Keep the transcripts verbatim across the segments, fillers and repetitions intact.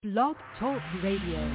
Blog Talk Radio.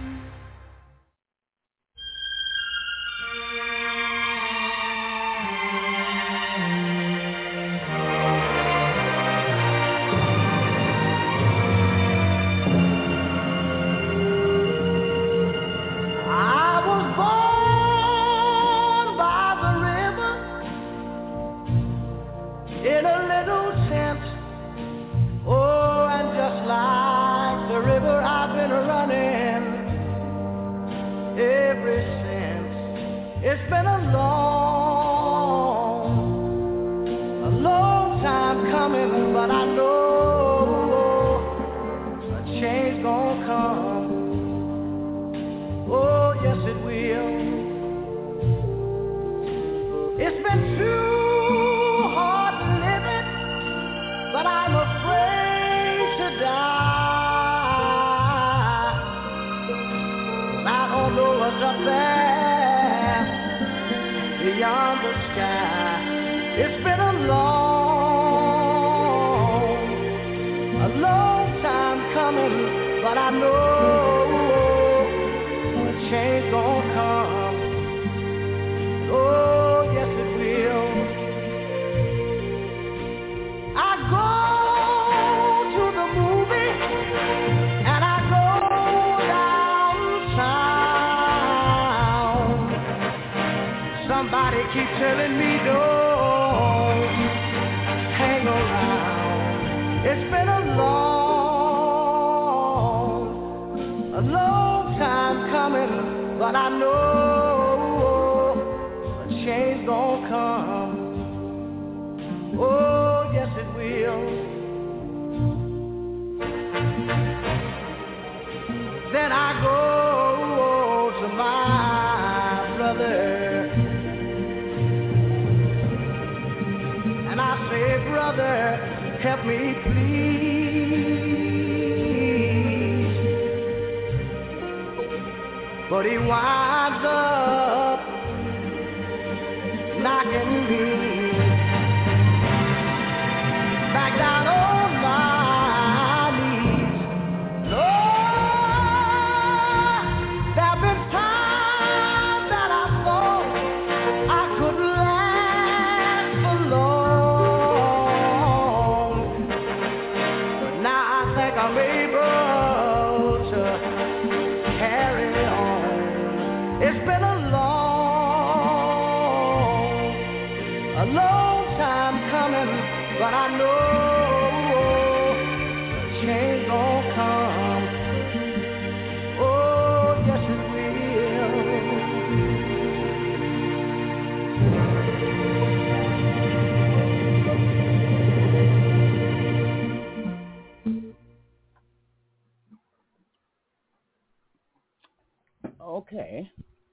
Okay.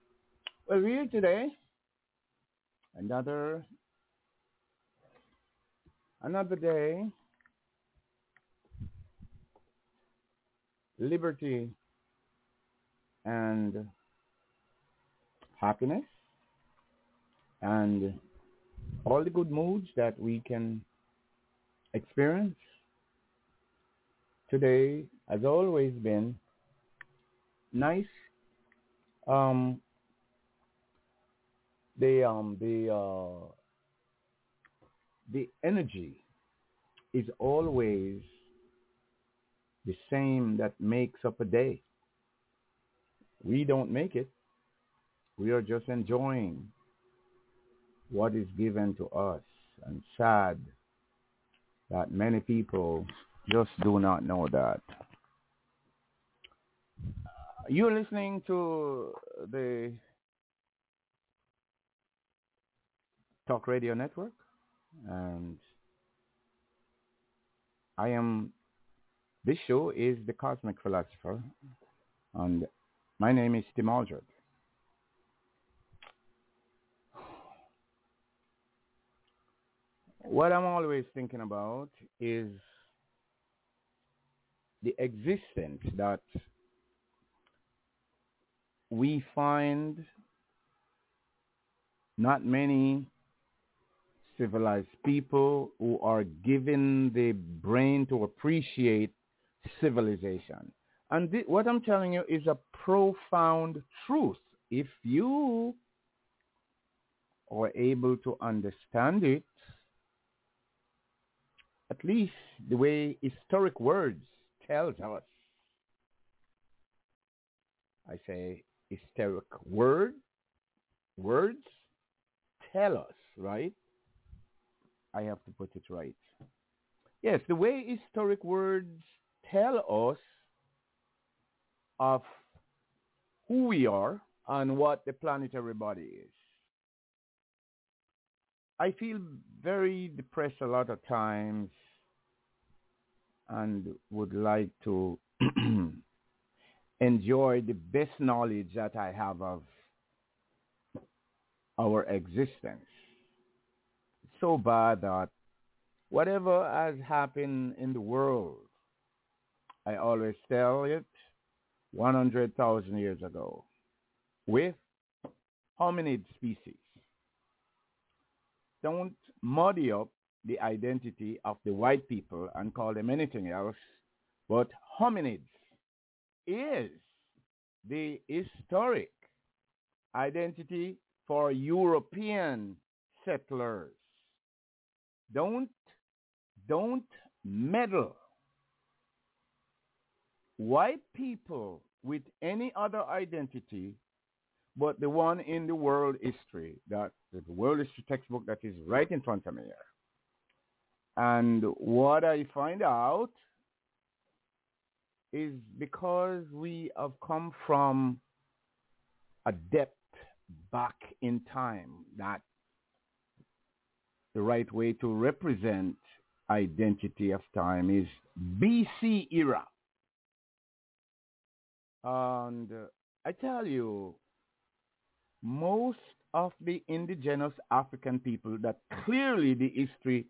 Well, we're here today. Another another day. Liberty and happiness and all the good moods that we can experience. Today has always been nice. Um, the um the uh, the energy is always the same that makes up a day. We don't make it. We are just enjoying what is given to us, and sad that many people just do not know that. You're listening to the Talk Radio Network, and I am, this show is The Cosmic Philosopher, and my name is Tim Aldred. What I'm always thinking about is the existence that we find not many civilized people who are given the brain to appreciate civilization. And thi- what I'm telling you is a profound truth. If you are able to understand it, at least the way historic words tells us, I say historic word, words tell us, right? I have to put it right. Yes, the way historic words tell us of who we are and what the planetary body is. I feel very depressed a lot of times and would like to enjoy the best knowledge that I have of our existence. It's so bad that whatever has happened in the world, I always tell it one hundred thousand years ago with hominid species. Don't muddy up the identity of the white people and call them anything else, but hominids is the historic identity for European settlers. Don't, don't meddle white people with any other identity but the one in the world history, that the world history textbook that is right in front of me here. And what I find out is because we have come from a depth back in time, that the right way to represent identity of time is B C era. And uh, I tell you, most of the indigenous African people that clearly the history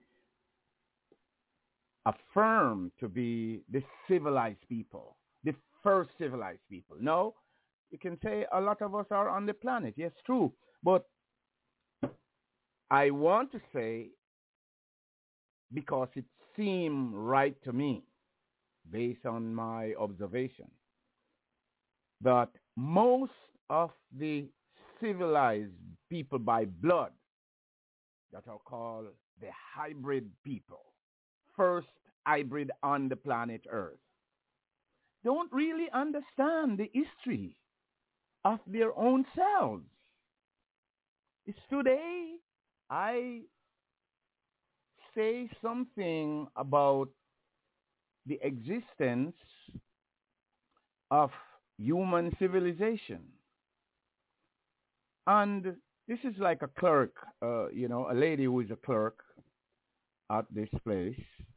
affirm to be the civilized people, the first civilized people. No, you can say a lot of us are on the planet. Yes, true. But I want to say, because it seemed right to me, based on my observation, that most of the civilized people by blood that are called the hybrid people, first hybrid on the planet Earth, don't really understand the history of their own selves. It's today I say something about the existence of human civilization. And this is like a clerk, uh, you know, a lady who is a clerk at this place.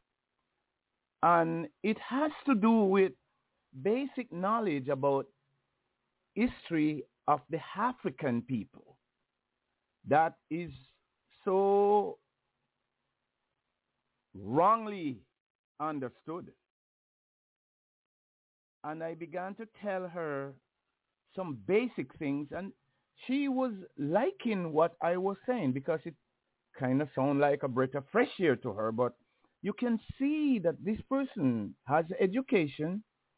And it has to do with basic knowledge about history of the African people that is so wrongly understood. And I began to tell her some basic things, and she was liking what I was saying because it kind of sounded like a breath of fresh air to her. But you can see that this person has education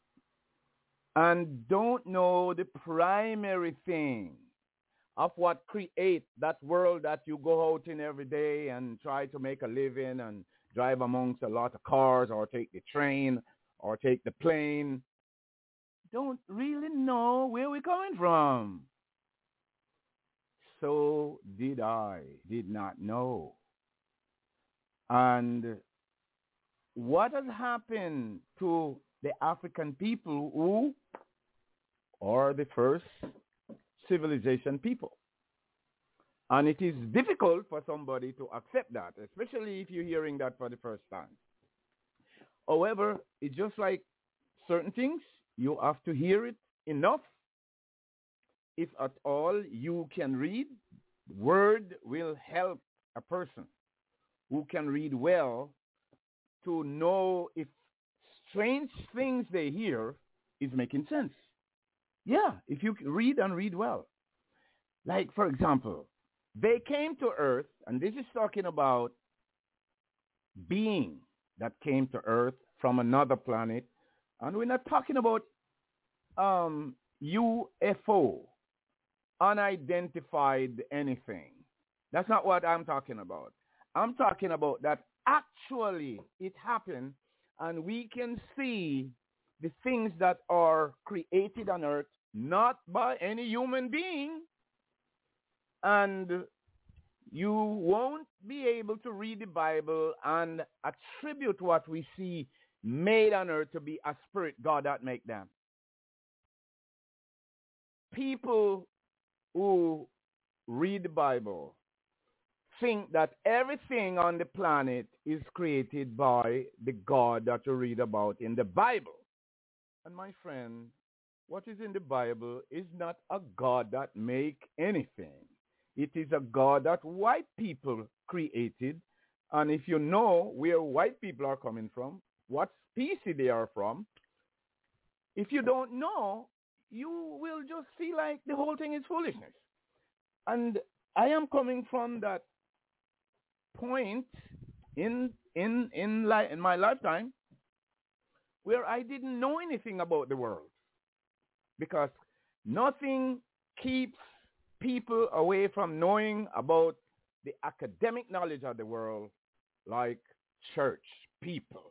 and don't know the primary thing of what creates that world that you go out in every day and try to make a living and drive amongst a lot of cars or take the train or take the plane. Don't really know where we're coming from. So did I, did not know. And what has happened to the African people who are the first civilization people? And it is difficult for somebody to accept that, especially if you're hearing that for the first time. However, it's just like certain things, you have to hear it enough. If at all you can read, word will help a person who can read well to know if strange things they hear is making sense. Yeah, if you read and read well. Like, for example, they came to Earth, and this is talking about being that came to Earth from another planet. And we're not talking about um, U F O, unidentified anything. That's not what I'm talking about. I'm talking about that actually it happened and we can see the things that are created on earth not by any human being, and you won't be able to read the Bible and attribute what we see made on earth to be a spirit God that make them. People who read the Bible think that everything on the planet is created by the God that you read about in the Bible. And my friend, what is in the Bible is not a God that make anything. It is a God that white people created. And if you know where white people are coming from, what species they are from, if you don't know, you will just feel like the whole thing is foolishness. And I am coming from that point in in in, li- in my lifetime where I didn't know anything about the world, because nothing keeps people away from knowing about the academic knowledge of the world like church people.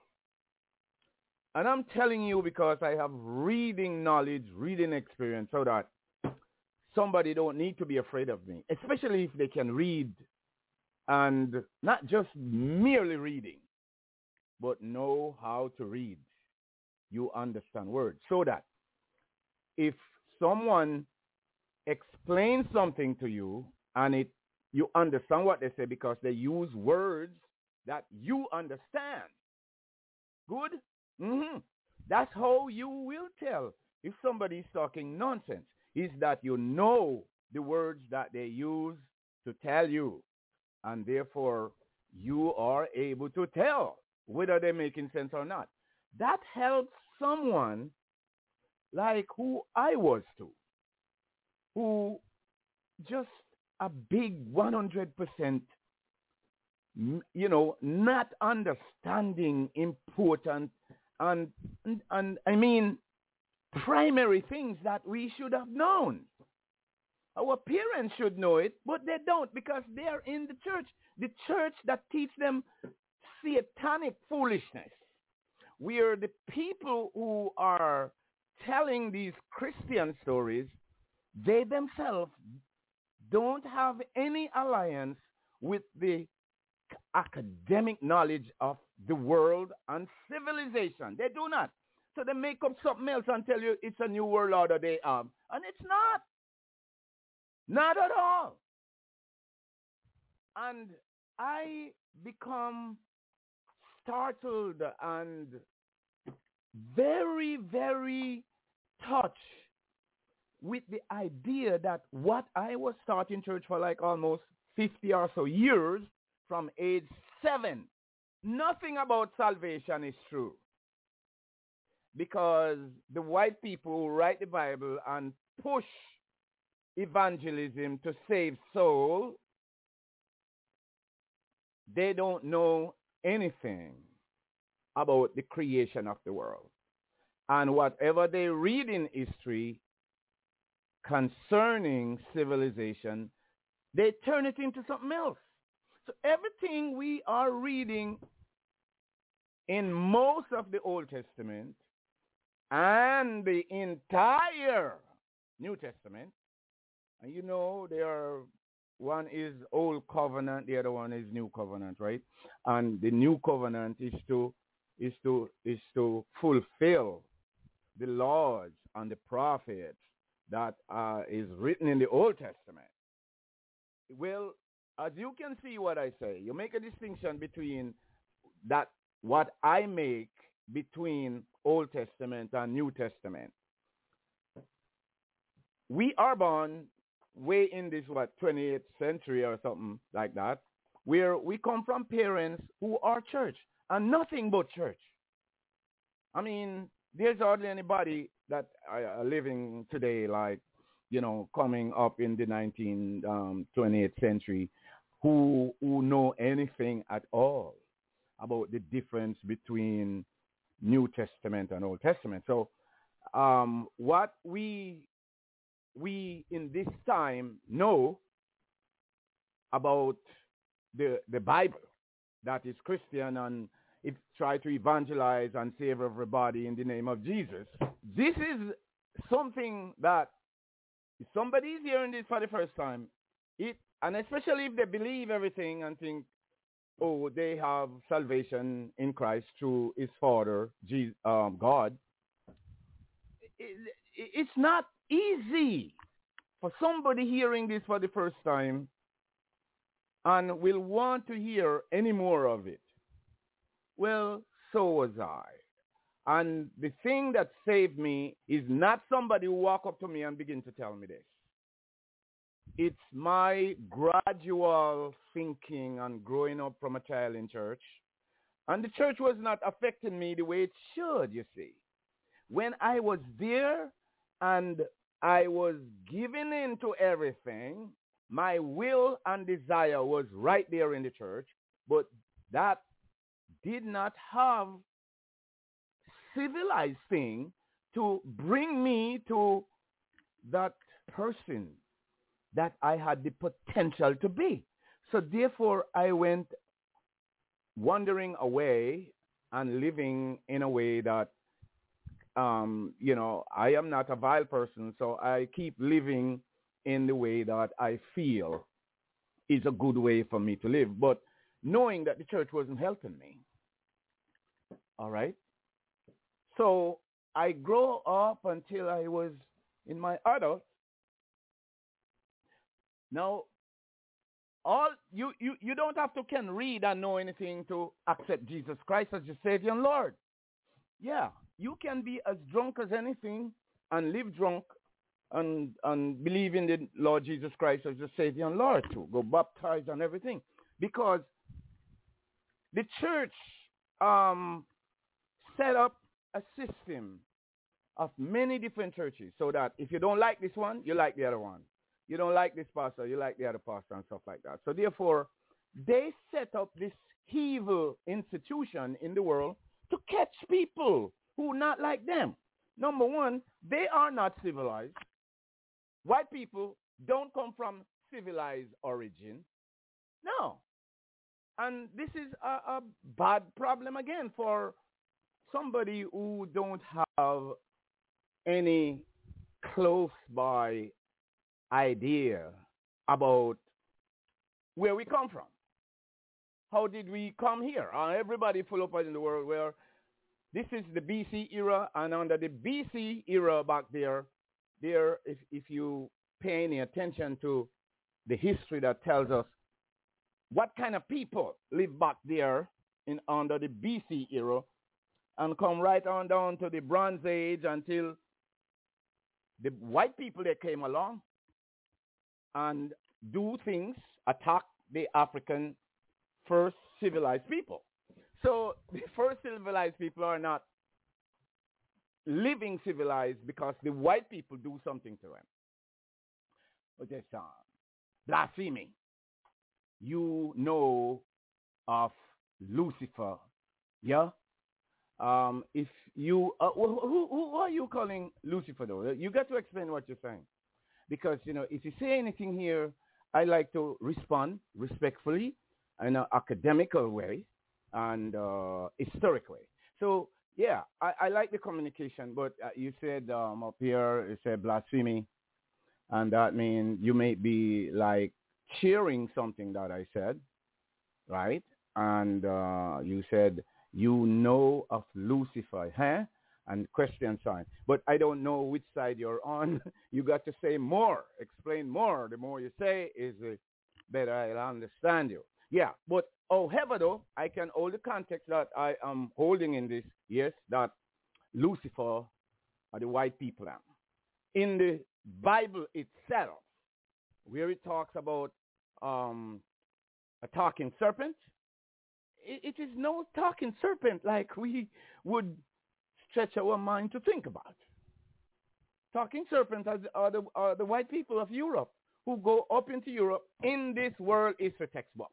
And I'm telling you because I have reading knowledge, reading experience, so that somebody don't need to be afraid of me, especially if they can read, and not just merely reading, but know how to read. You understand words, so that if someone explains something to you and it you understand what they say because they use words that you understand. Good? Mm-hmm. That's how you will tell if somebody is talking nonsense, is that you know the words that they use to tell you, and therefore you are able to tell whether they're making sense or not. That helps someone like who I was to, who just a big one hundred percent, you know, not understanding important and, and, and I mean, primary things that we should have known. Our parents should know it, but they don't because they are in the church. The church that teach them satanic foolishness. We are the people who are telling these Christian stories. They themselves don't have any alliance with the academic knowledge of the world and civilization. They do not. So they make up something else and tell you it's a new world order they have. And it's not. Not at all. And I become startled and very, very touched with the idea that what I was taught in church for like almost fifty or so years, from age seven, nothing about salvation is true. Because the white people who write the Bible and push evangelism to save souls, they don't know anything about the creation of the world. And whatever they read in history concerning civilization, they turn it into something else. So everything we are reading in most of the Old Testament and the entire New Testament, and you know, there are, one is Old Covenant, the other one is New Covenant, right? And the New Covenant is to is to is to fulfill the laws and the prophets that uh, is written in the Old Testament. Well, as you can see what I say, you make a distinction between that, what I make between Old Testament and New Testament. We are born way in this, what, twenty-eighth century or something like that, where we come from parents who are church and nothing but church. I mean, there's hardly anybody that are living today, like, you know, coming up in the nineteenth, um, twenty-eighth century, who who know anything at all about the difference between New Testament and Old Testament. So um, what we we in this time know about the the Bible, that is Christian, and it try to evangelize and save everybody in the name of Jesus. This is something that if somebody is hearing this for the first time, it and especially if they believe everything and think, oh, they have salvation in Christ through his Father, Jesus, um, God. It, it, it's not easy for somebody hearing this for the first time and will want to hear any more of it. Well, so was I. And the thing that saved me is not somebody who walk up to me and begin to tell me this. It's my gradual thinking and growing up from a child in church. And the church was not affecting me the way it should, you see. When I was there and I was giving in to everything, my will and desire was right there in the church, but that did not have civilized thing to bring me to that person that I had the potential to be. So therefore, I went wandering away and living in a way that, um, you know, I am not a vile person, so I keep living in the way that I feel is a good way for me to live, but knowing that the church wasn't helping me. All right? So I grew up until I was in my adult. Now, all you, you, you don't have to can read and know anything to accept Jesus Christ as your Savior and Lord. Yeah, you can be as drunk as anything and live drunk and, and believe in the Lord Jesus Christ as your Savior and Lord too. Go baptized and everything. Because the church um, set up a system of many different churches so that if you don't like this one, you like the other one. You don't like this pastor, you like the other pastor and stuff like that. So therefore, they set up this evil institution in the world to catch people who are not like them. Number one, they are not civilized. White people don't come from civilized origin. No. And this is a, a bad problem again for somebody who don't have any close by idea about where we come from. How did we come here? Uh, everybody full up in the world where this is the B C era, and under the B C era back there, there if, if you pay any attention to the history that tells us what kind of people live back there in under the B C era, and come right on down to the Bronze Age until the white people that came along and do things, attack the African first civilized people. So the first civilized people are not living civilized because the white people do something to them. But that's uh, blasphemy. You know of Lucifer, yeah? Um, if you, uh, who, who, who are you calling Lucifer though? You got to explain what you're saying. Because, you know, if you say anything here, I like to respond respectfully in an academical way and uh, historic way. So, yeah, I, I like the communication, but uh, you said um, up here, you said blasphemy, and that means you may be like cheering something that I said, right? And uh, you said, you know of Lucifer, huh? And question sign. But I don't know which side you're on. You got to say more, explain more. The more you say is the better I'll understand you. Yeah, but however though, I can hold the context that I am holding in this, yes, that Lucifer are the white people. In the Bible itself, where it talks about um, a talking serpent, it, it is no talking serpent like we would stretch our mind to think about. Talking serpents are the, are, the, are the white people of Europe who go up into Europe in this world history textbook.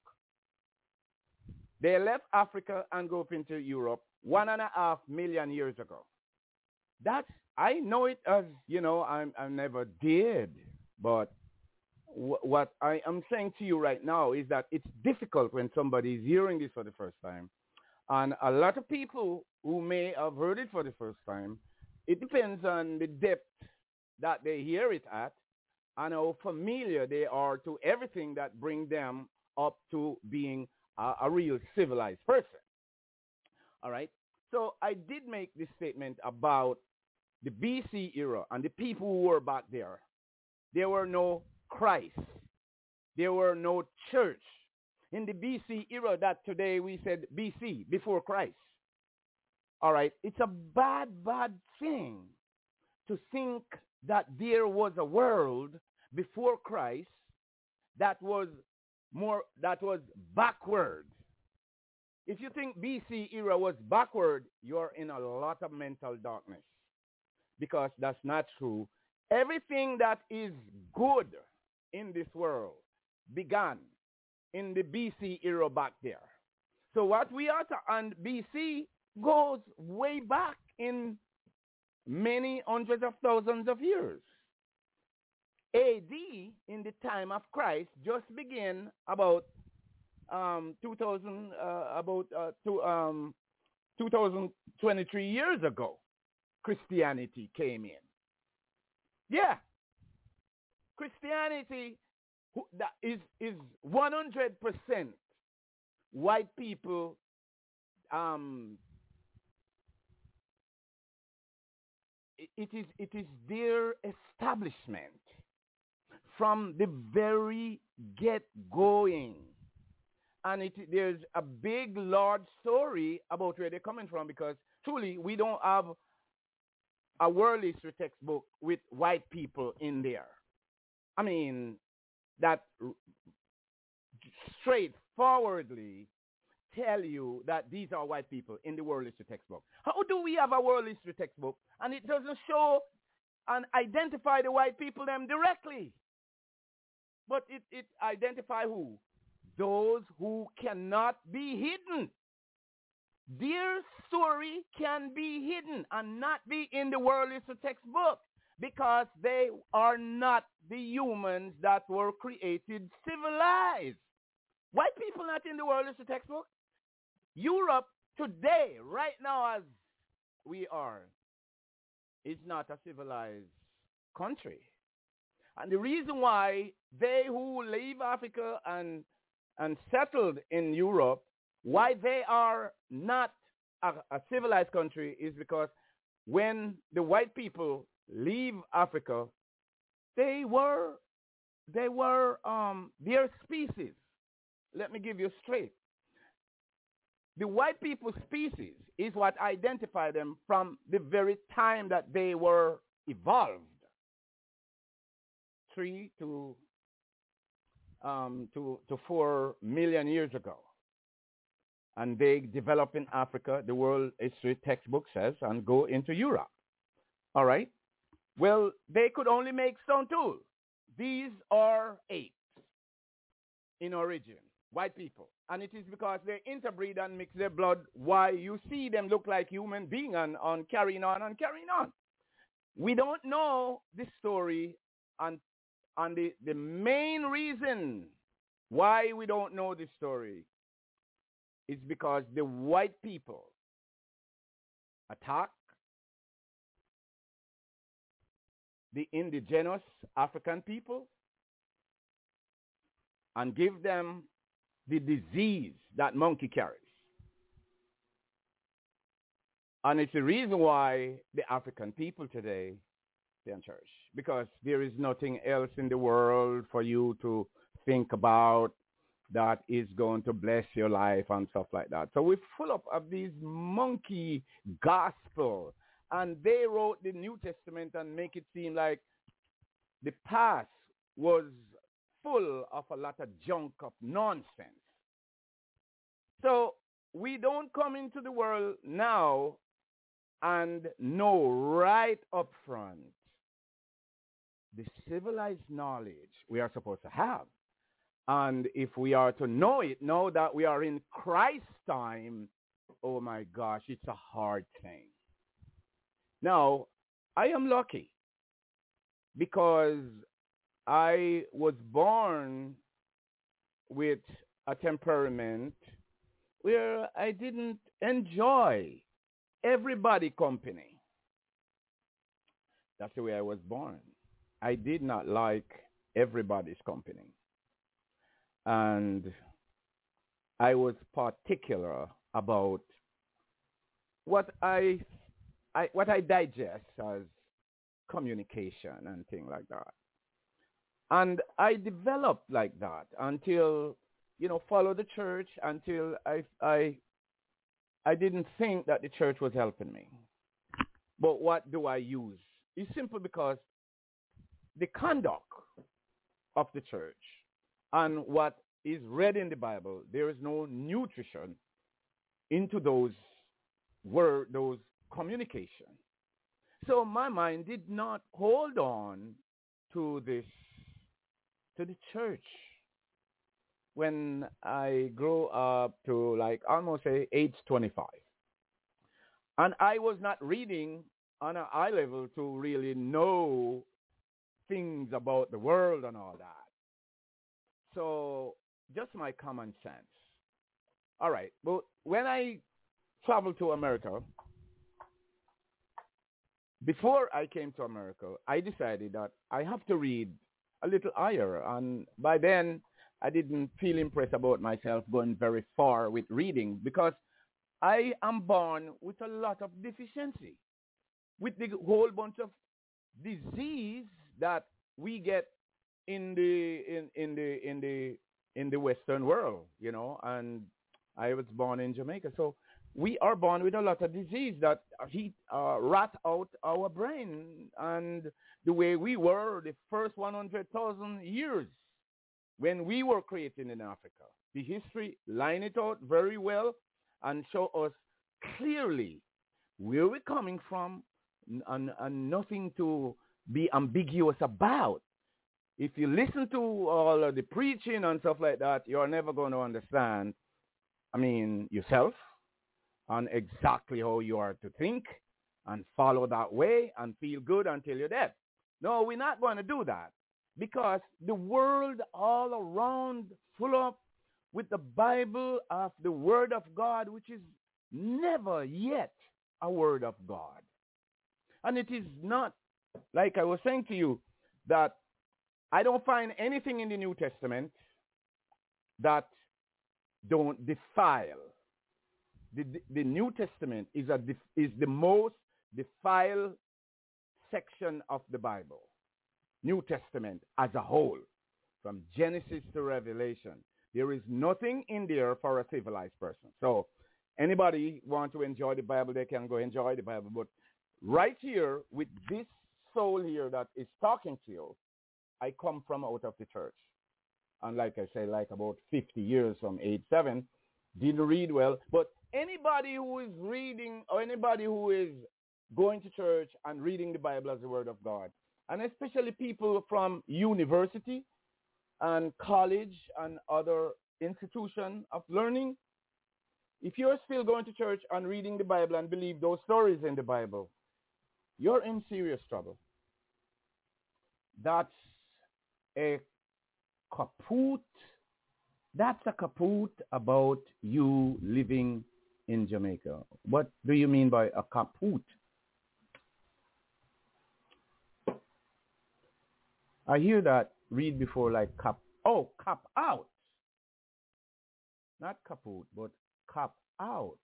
They left Africa and go up into Europe one and a half million years ago. That's I know it as, you know, I'm, I never did. But wh- what I am saying to you right now is that it's difficult when somebody is hearing this for the first time. And a lot of people who may have heard it for the first time, it depends on the depth that they hear it at and how familiar they are to everything that bring them up to being a, a real civilized person. All right. So I did make this statement about the B C era and the people who were back there. There were no Christ. There were no church. In the B C era that today we said B C, before Christ. All right. It's a bad, bad thing to think that there was a world before Christ that was more, that was backward. If you think B C era was backward, you're in a lot of mental darkness, because that's not true. Everything that is good in this world began in the B C era back there. So what we are to, and B C goes way back in many hundreds of thousands of years. A D, in the time of Christ, just began about um, two thousand, uh, about uh, two, um, two thousand twenty-three years ago. Christianity came in. Yeah, Christianity who, that is is one hundred percent white people. Um, it, it is it is their establishment from the very get going, and it there's a big large story about where they're coming from, because truly we don't have a world history textbook with white people in there. I mean, that straightforwardly tell you that these are white people in the world history textbook. How do we have a world history textbook and it doesn't show and identify the white people them directly? But it, it identify who? Those who cannot be hidden. Their story can be hidden and not be in the world history textbook, because they are not the humans that were created civilized. White people not in the world history textbook. Europe today, right now as we are, is not a civilized country. And the reason why they who leave Africa and and settled in Europe, why they are not a, a civilized country, is because when the white people leave Africa, they were they were um, their species. Let me give you straight. The white people's species is what identified them from the very time that they were evolved. Three to um, to to four million years ago, and they develop in Africa. The world history textbook says, and go into Europe. All right. Well, they could only make stone tools. These are apes in origin, white people, and it is because they interbreed and mix their blood why you see them look like human beings and on carrying on and carrying on. We don't know this story, and And the, the main reason why we don't know this story is because the white people attack the indigenous African people and give them the disease that monkey carries. And it's the reason why the African people today, they're in church, because there is nothing else in the world for you to think about that is going to bless your life and stuff like that. So we're full of, of these monkey gospel, and they wrote the New Testament and make it seem like the past was full of a lot of junk, of nonsense. So we don't come into the world now and know right up front the civilized knowledge we are supposed to have. And if we are to know it, know that we are in Christ's time, oh my gosh, it's a hard thing. Now, I am lucky because I was born with a temperament where I didn't enjoy everybody company. That's the way I was born. I did not like everybody's company. And I was particular about what I, I what I digest as communication and things like that. And I developed like that until, you know, follow the church until I, I, I didn't think that the church was helping me. But what do I use? It's simple because the conduct of the church and what is read in the Bible, there is no nutrition into those word, those communication. So my mind did not hold on to this, to the church. When I grew up to like almost say age twenty-five. And I was not reading on an eye level to really know things about the world and all that. So just my common sense. All right. But when I traveled to America, before I came to America, I decided that I have to read a little higher. And by then, I didn't feel impressed about myself going very far with reading because I am born with a lot of deficiency, with the whole bunch of disease that we get in the in, in the in the in the Western world, you know. And I was born in Jamaica, so we are born with a lot of disease that he uh, rat out our brain and the way we were the first one hundred thousand years. When we were created in Africa, the history line it out very well and show us clearly where we're coming from and, and nothing to be ambiguous about. If you listen to all of the preaching and stuff like that, you're never going to understand, I mean, yourself and exactly how you are to think and follow that way and feel good until you're dead. No, we're not going to do that. Because the world all around full of with the Bible of the Word of God, which is never yet a Word of God. And it is not, like I was saying to you, that I don't find anything in the New Testament that don't defile. The, the, the New Testament is, a, is the most defiled section of the Bible. New Testament as a whole, from Genesis to Revelation. There is nothing in there for a civilized person. So anybody want to enjoy the Bible, they can go enjoy the Bible. But right here, with this soul here that is talking to you, I come from out of the church. And like I say, like about fifty years from age seven, didn't read well. But anybody who is reading or anybody who is going to church and reading the Bible as the Word of God, and especially people from university and college and other institution of learning, if you're still going to church and reading the Bible and believe those stories in the Bible, you're in serious trouble. That's a kaput. That's a kaput about you living in Jamaica. What do you mean by a kaput? I hear that read before like cap. Oh, cap out. Not kaput, but cap out.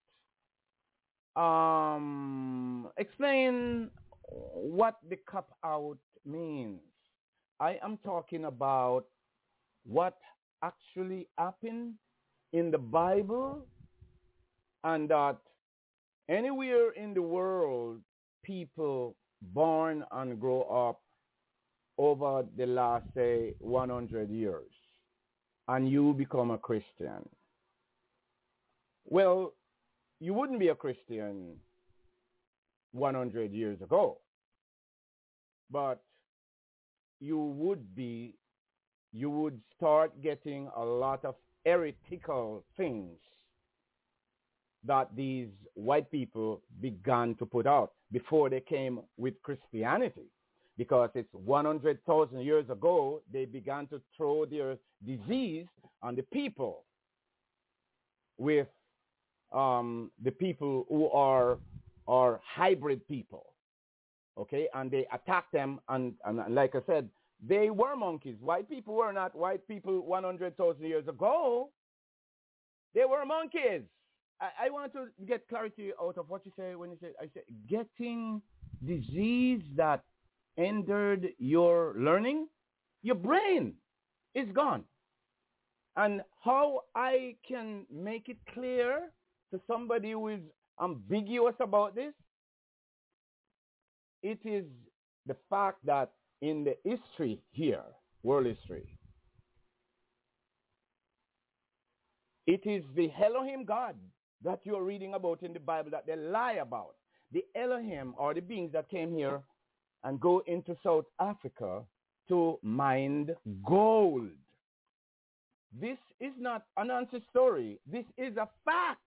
Um, explain what the cap out means. I am talking about what actually happened in the Bible, and that anywhere in the world, people born and grow up over the last, say, one hundred years, and you become a Christian. Well, you wouldn't be a Christian one hundred years ago, but you would be, you would start getting a lot of heretical things that these white people began to put out. before they came with Christianity, because it's one hundred thousand years ago they began to throw their disease on the people with um, the people who are are hybrid people, okay, and they attack them, and, and like I said, they were monkeys. White people were not white people one hundred thousand years ago. They were monkeys. I, I want to get clarity out of what you say when you say, I say, getting disease that entered your learning, your brain is gone. And how I can make it clear to somebody who is ambiguous about this, it is the fact that in the history here, world history, it is the Elohim God that you're reading about in the Bible that they lie about. The Elohim are the beings that came here and go into South Africa to mine gold. This is not an answer story. This is a fact.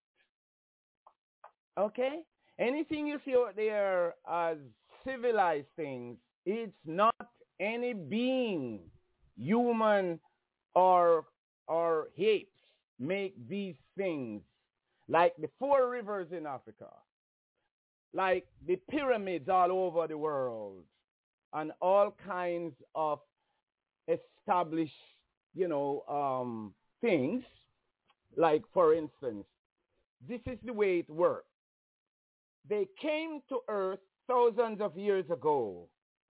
Okay? Anything you see out there as civilized things, it's not any being, human or, or apes, make these things. Like the four rivers in Africa, like the pyramids all over the world, and all kinds of established, you know, um, things. Like, for instance, this is the way it works. They came to Earth thousands of years ago,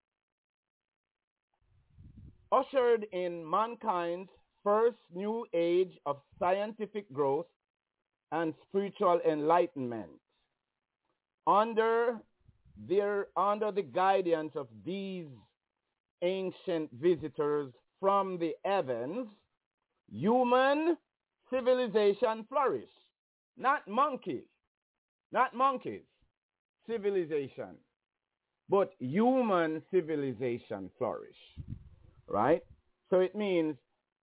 ushered in mankind's first new age of scientific growth and spiritual enlightenment. Under their under the guidance of these ancient visitors from the heavens, human civilization flourished. Not monkey, not monkeys, civilization, but human civilization flourished. Right? So it means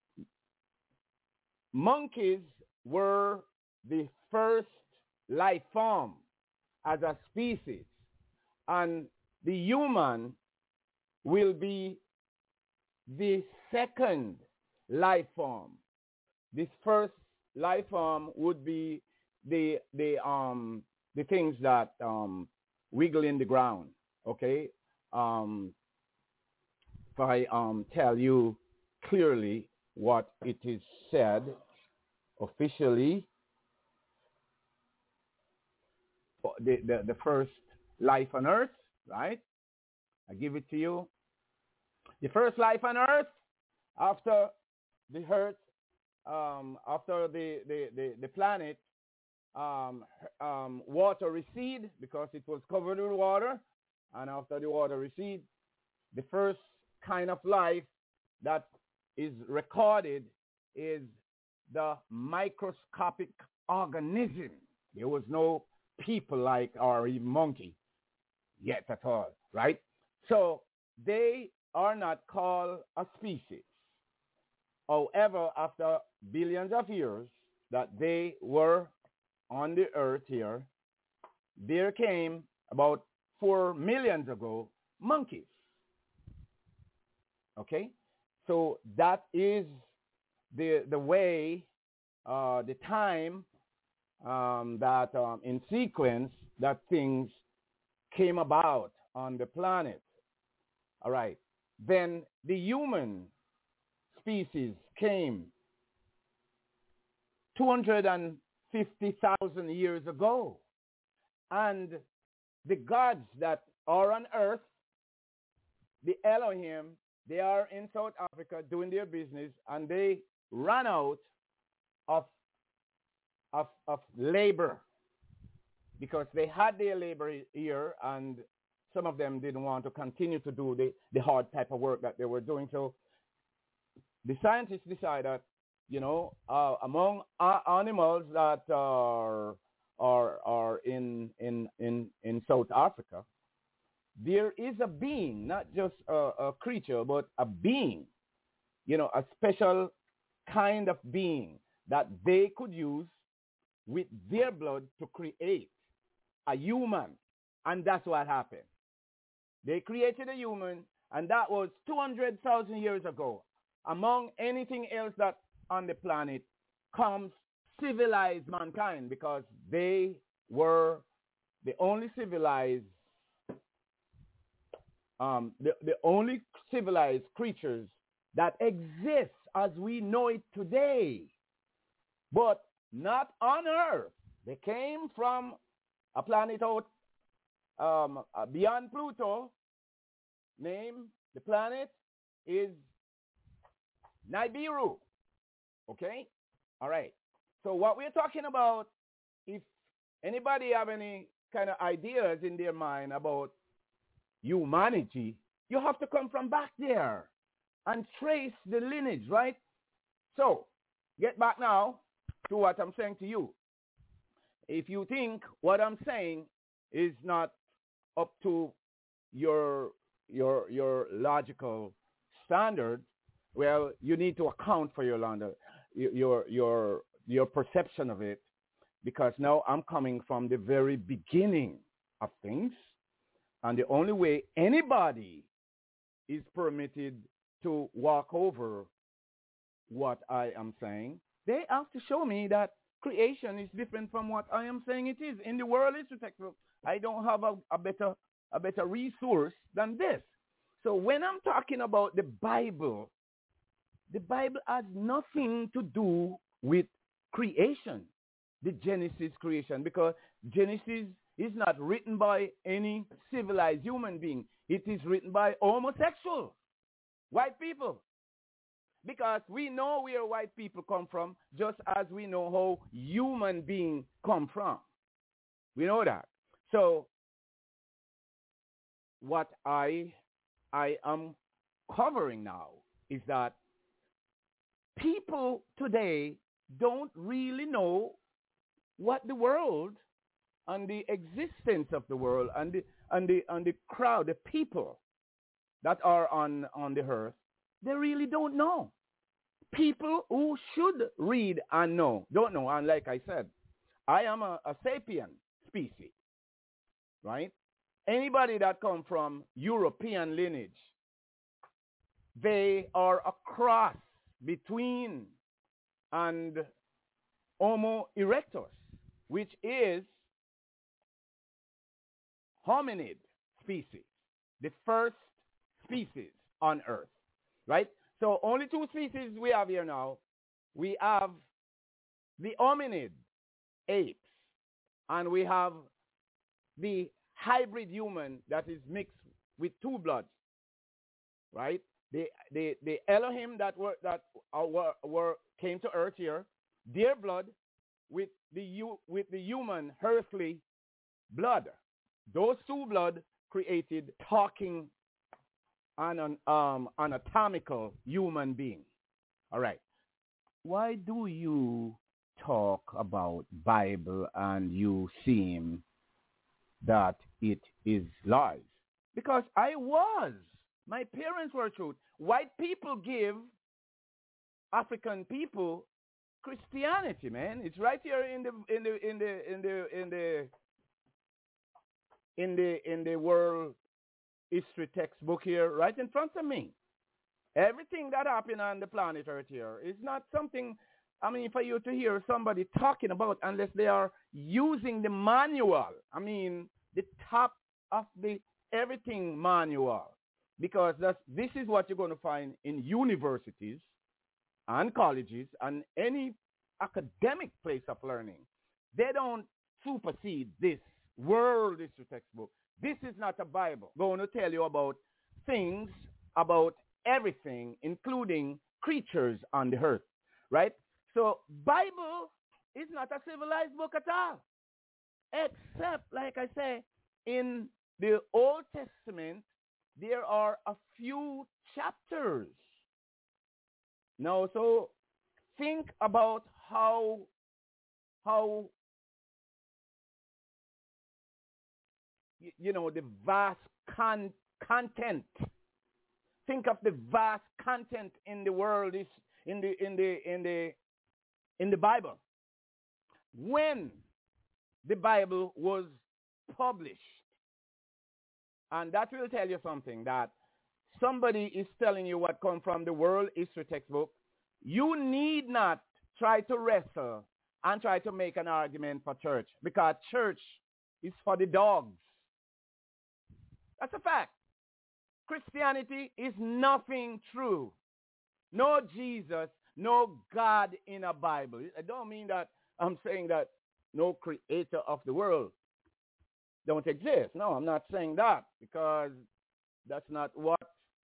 monkeys were the first life form as a species, and the human will be the second life form. This first life form would be the the um the things that um wiggle in the ground. Okay, um, if I um tell you clearly what it is said officially. The, the, the first life on earth, right? I give it to you. The first life on earth after the earth, um, after the, the, the, the planet, um, um, water recede because it was covered with water. And after the water recede, the first kind of life that is recorded is the microscopic organism. There was no people like or even monkey yet at all, right? So they are not called a species. However, after billions of years that they were on the earth here, there came about four millions ago monkeys. Okay? So that is the the way, uh, the time um, that um, in sequence that things came about on the planet. All right. Then the human species came two hundred fifty thousand years ago. And the gods that are on earth, the Elohim, they are in South Africa doing their business, and they ran out of, of, of labor because they had their labor here, and some of them didn't want to continue to do the, the hard type of work that they were doing. So the scientists decided, you know, uh, among uh, animals that are are are in in in in South Africa, there is a being, not just a, a creature, but a being, you know, a special kind of being that they could use with their blood to create a human. And that's what happened. They created a human, and that was two hundred thousand years ago. Among anything else that on the planet comes civilized mankind, because they were the only civilized, um, the, the only civilized creatures that exist as we know it today. But not on Earth. They came from a planet out um, uh, beyond Pluto. Name, the planet is Nibiru. Okay? All right. So what we're talking about, if anybody have any kind of ideas in their mind about humanity, you have to come from back there and trace the lineage, right? So, get back now to what I'm saying to you. If you think what I'm saying is not up to your your your logical standards, well, you need to account for your your your your perception of it, because now I'm coming from the very beginning of things, and the only way anybody is permitted to walk over what I am saying, they have to show me that creation is different from what I am saying it is. In the world history textbook, I don't have a, a better a better resource than this. So when I'm talking about the Bible, the Bible has nothing to do with creation, the Genesis creation, because Genesis is not written by any civilized human being. It is written by homosexuals, white people. Because we know where white people come from, just as we know how human beings come from. We know that. So what I I am covering now is that people today don't really know what the world and the existence of the world and the and the and the crowd, the people that are on, on the earth, they really don't know. People who should read and know don't know. And like I said, I am a, a sapien species, right? Anybody that come from European lineage, they are a cross between and Homo erectus, which is hominid species, the first species on Earth, right? So only two species we have here now. We have the hominid apes, and we have the hybrid human that is mixed with two bloods, right? The the the Elohim that were that are, were, were came to Earth here, their blood with the with the human earthly blood. Those two blood created talking and an um, anatomical human being. All right. Why do you talk about Bible and you seem that it is lies? Because I was. My parents were truth. White people give African people Christianity, man. It's right here in the in the in the in the in the in the in the world history textbook here, right in front of me. Everything that happened on the planet Earth here is not something, I mean, for you to hear somebody talking about unless they are using the manual. I mean, the top of the everything manual. Because that's, this is what you're going to find in universities and colleges and any academic place of learning. They don't supersede this world history textbook. This is not a Bible going to tell you about things, about everything, including creatures on the earth, right? So Bible is not a civilized book at all, except, like I say, in the Old Testament, there are a few chapters. Now, so think about how, how you, you know, the vast con- content. Think of the vast content in the world is in the in the in the in the Bible. When the Bible was published, And that will tell you something, that somebody is telling you what comes from the world history textbook. You need not try to wrestle and try to make an argument for church, because church is for the dogs. That's a fact. Christianity is nothing true. No Jesus, no God in a Bible. I don't mean that I'm saying that no creator of the world don't exist. No, I'm not saying that, because that's not what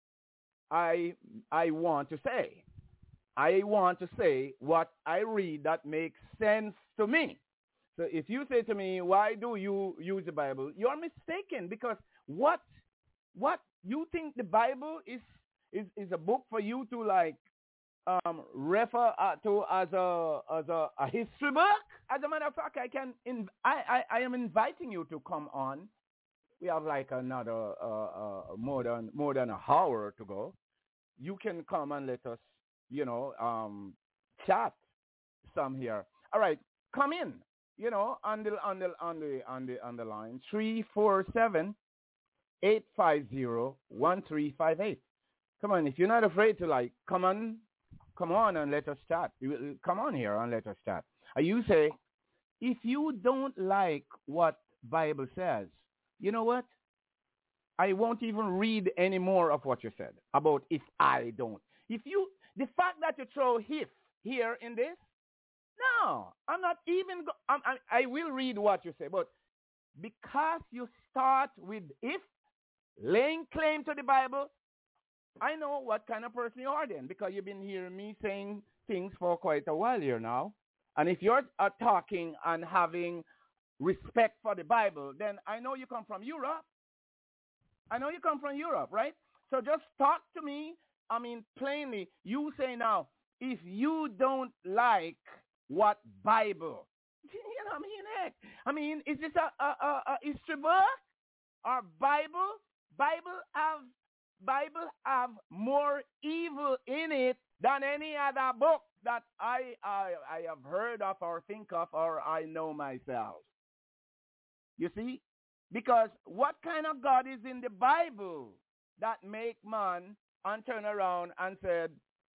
I I want to say. I want to say what I read that makes sense to me. So if you say to me, why do you use the Bible? You're mistaken, because what what you think the Bible is is, is a book for you to like um, refer uh, to as a as a, a history book? As a matter of fact, I can in, I, I, I am inviting you to come on. We have like another uh, uh, more than more than a hour to go. You can come and let us, you know, um, chat some here. All right, come in. You know, on the on the on the on the on the line three four seven eight five zero one three five eight. Come on, if you're not afraid to like, come on, come on and let us chat. Come on here and let us chat. And you say, if you don't like what Bible says, you know what? I won't even read any more of what you said about if I don't. If you, the fact that you throw if here in this, no, I'm not even, go, I'm, I, I will read what you say, but because you start with if, laying claim to the Bible, I know what kind of person you are then, because you've been hearing me saying things for quite a while here now. And if you're uh, talking and having respect for the Bible, then I know you come from Europe. I know you come from Europe, right? So just talk to me, I mean, plainly. You say now, if you don't like what Bible, you know what I mean? Heck, I mean, is this a, a, a, a history book or Bible? Bible have Bible have more evil in it than any other book that I, I I have heard of or think of or I know myself. You see? Because what kind of God is in the Bible that make man and turn around and said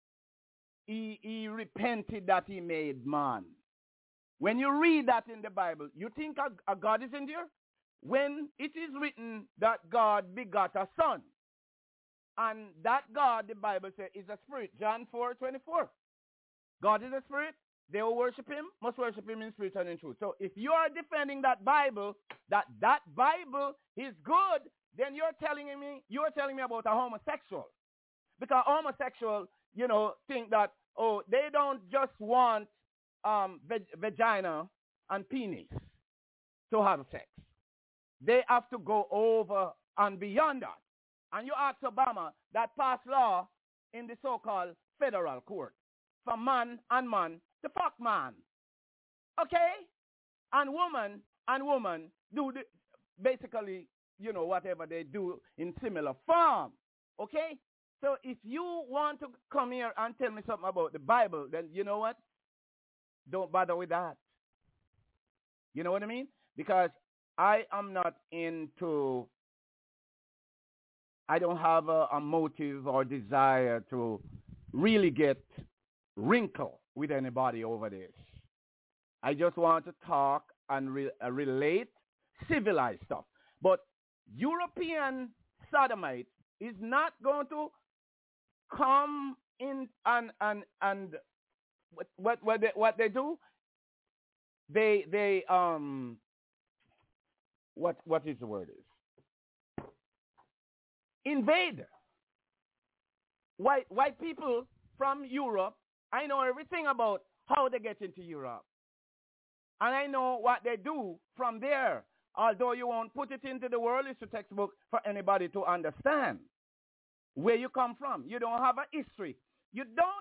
he, he repented that he made man? When you read that in the Bible, you think a, a God is in there? When it is written that God begot a son, and that God, the Bible says, is a spirit. John four twenty-four. God is a spirit. They who worship him must worship him in spirit and in truth. So if you are defending that Bible, that that Bible is good, then you're telling me you're telling me about a homosexual. Because homosexual, you know, think that, oh, they don't just want um, vag- vagina and penis to have sex. They have to go over and beyond that. And you ask Obama that passed law in the so-called federal court for man and man to fuck man. Okay? And woman and woman do the, basically, you know, whatever they do in similar form. Okay? So if you want to come here and tell me something about the Bible, then you know what? Don't bother with that. You know what I mean? Because I am not into, I don't have a, a motive or desire to really get wrinkle with anybody over this. I just want to talk and re- uh, relate civilized stuff. But European sodomite is not going to come in and and and what what what they, what they do? They they um what what is the word is invade. White white people from Europe. I know everything about how they get into Europe, and I know what they do from there. Although you won't put it into the world history textbook for anybody to understand where you come from. You don't have a history. You don't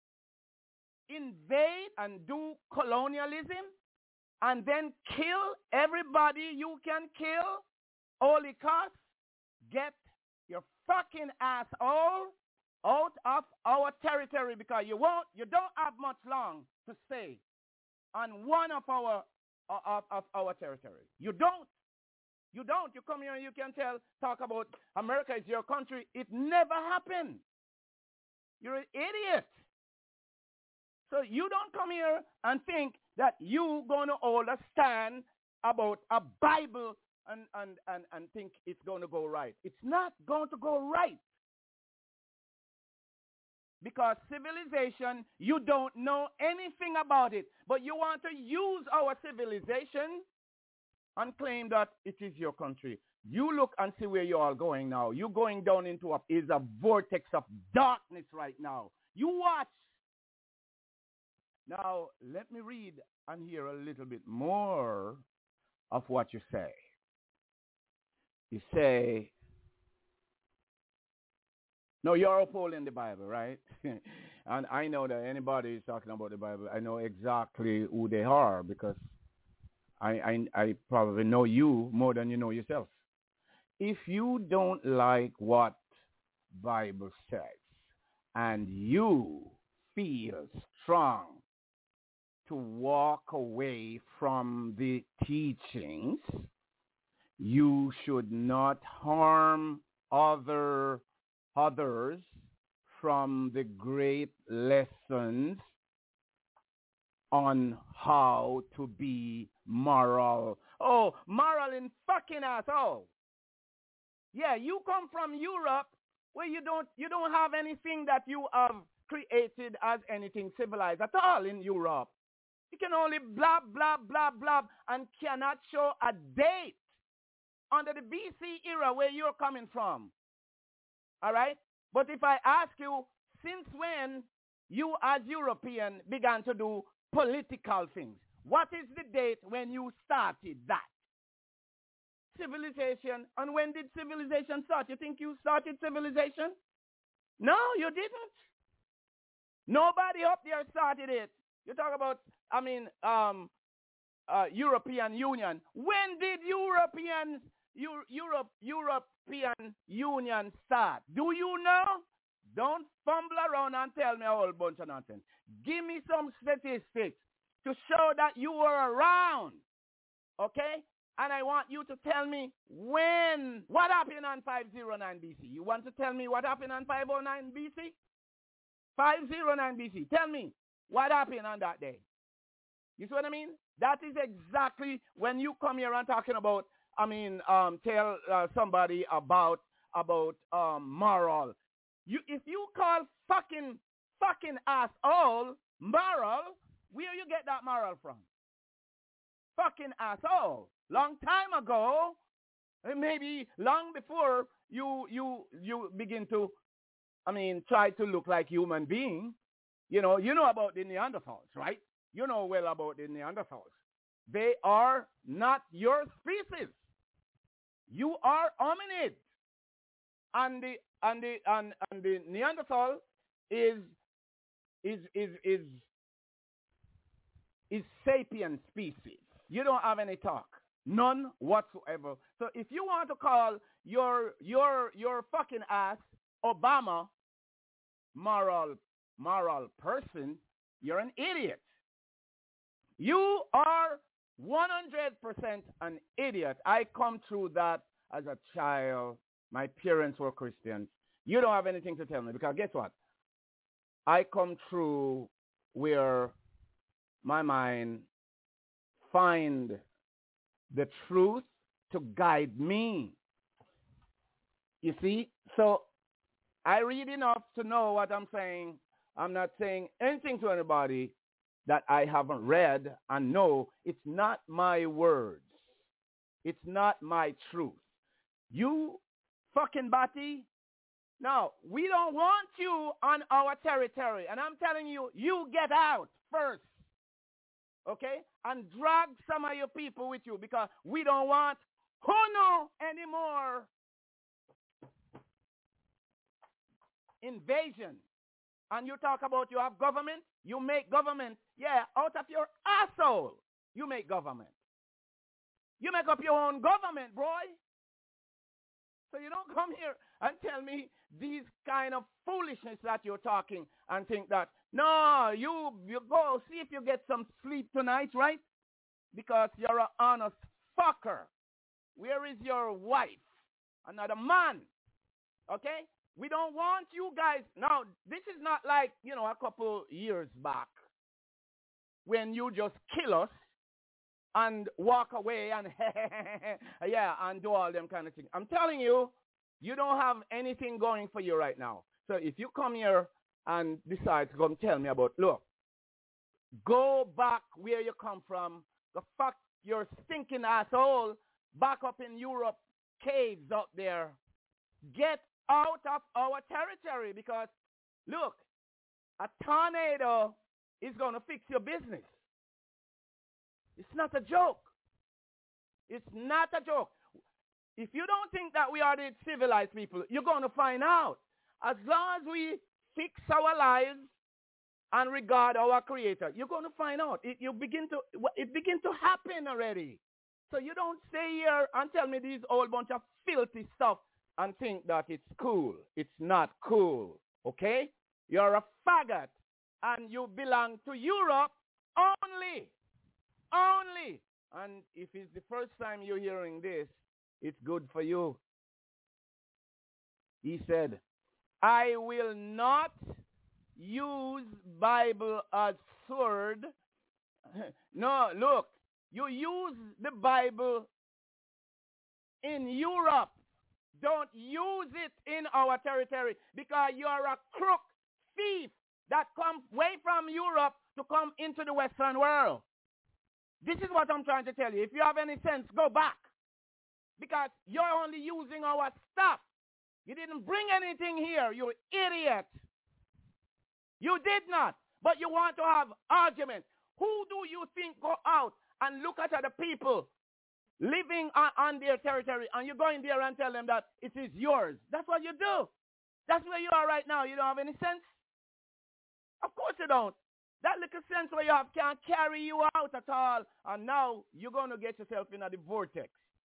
invade and do colonialism and then kill everybody you can kill. Only cost, get your fucking ass all out of our territory, because you won't, you don't have much long to stay on one of our of, of our territory. You don't. You don't. You come here and you can tell, talk about America is your country. It never happened. You're an idiot. So you don't come here and think that you're going to hold a stand about a Bible and, and, and, and think it's going to go right. It's not going to go right. Because civilization, you don't know anything about it. But you want to use our civilization and claim that it is your country. You look and see where you're all going now. You're going down into a, is a vortex of darkness right now. You watch. Now, let me read and hear a little bit more of what you say. You say, no, you're upholding the Bible, right? And I know that anybody is talking about the Bible, I know exactly who they are because I, I, I probably know you more than you know yourself. If you don't like what Bible says and you feel strong to walk away from the teachings, you should not harm other others from the great lessons on how to be moral. Oh, moral in fucking asshole. Yeah, you come from Europe where you don't you don't have anything that you have created as anything civilized at all in Europe. You can only blah, blah, blah, blah, and cannot show a date under the B C era where you're coming from. All right? But if I ask you, since when you as European began to do political things, what is the date when you started that? Civilization. And when did civilization start? You think you started civilization? No, you didn't. Nobody up there started it. You talk about, I mean, um, uh, European Union. When did European Euro, Europe European Union start? Do you know? Don't fumble around and tell me a whole bunch of nonsense. Give me some statistics to show that you were around. Okay? And I want you to tell me when, what happened on five oh nine B C? You want to tell me what happened on five oh nine B C? five oh nine B C. Tell me what happened on that day. You see what I mean? That is exactly when you come here and talking about, I mean, um, tell uh, somebody about, about um, moral. You, if you call fucking, fucking asshole moral, where you get that moral from? Fucking asshole. Long time ago, maybe long before you, you, you begin to, I mean, try to look like human being. You know, you know about the Neanderthals, right? You know well about the Neanderthals. They are not your species. You are hominid. And the and the and, and the Neanderthal is is is is is sapient species. You don't have any talk. None whatsoever. So if you want to call your your your fucking ass Obama moral moral person, you're an idiot. You are one hundred percent an idiot. I come through that as a child. My parents were Christians. You don't have anything to tell me because guess what? I come through where my mind find the truth to guide me. You see? So I read enough to know what I'm saying. I'm not saying anything to anybody that I haven't read and know. It's not my words. It's not my truth. You fucking batty. No, we don't want you on our territory. And I'm telling you, you get out first. Okay? And drag some of your people with you because we don't want Hono anymore. Invasion. And you talk about you have government, you make government. Yeah, out of your asshole, you make government. You make up your own government, boy. So you don't come here and tell me these kind of foolishness that you're talking and think that, no, you, you go see if you get some sleep tonight, right? Because you're an honest fucker. Where is your wife? Another man. Okay? We don't want you guys. Now, this is not like, you know, a couple years back when you just kill us and walk away and yeah, and do all them kind of things. I'm telling you, you don't have anything going for you right now. So if you come here and decide to come tell me about, look, go back where you come from. The fuck your stinking asshole back up in Europe, caves up there. Get out of our territory because, look, a tornado is going to fix your business. It's not a joke. It's not a joke. If you don't think that we are the civilized people, you're going to find out. As long as we fix our lives and regard our Creator, you're going to find out. It, you begin to, it begin to happen already. So you don't stay here and tell me this whole bunch of filthy stuff and think that it's cool. It's not cool, okay? You're a faggot and you belong to Europe only. Only. And if it's the first time you're hearing this, it's good for you. He said, I will not use Bible as sword. No, look, you use the Bible in Europe. Don't use it in our territory because you're a crook thief that come way from Europe to come into the Western world. This is what I'm trying to tell you. If you have any sense, go back. Because you're only using our stuff. You didn't bring anything here, you idiot. You did not. But you want to have arguments. Who do you think go out and look at other people living on, on their territory and you go in there and tell them that it is yours? That's what you do. That's where you are right now. You don't have any sense? Of course you don't. That little sense where you have can't carry you out at all. And now you're going to get yourself in a the vortex.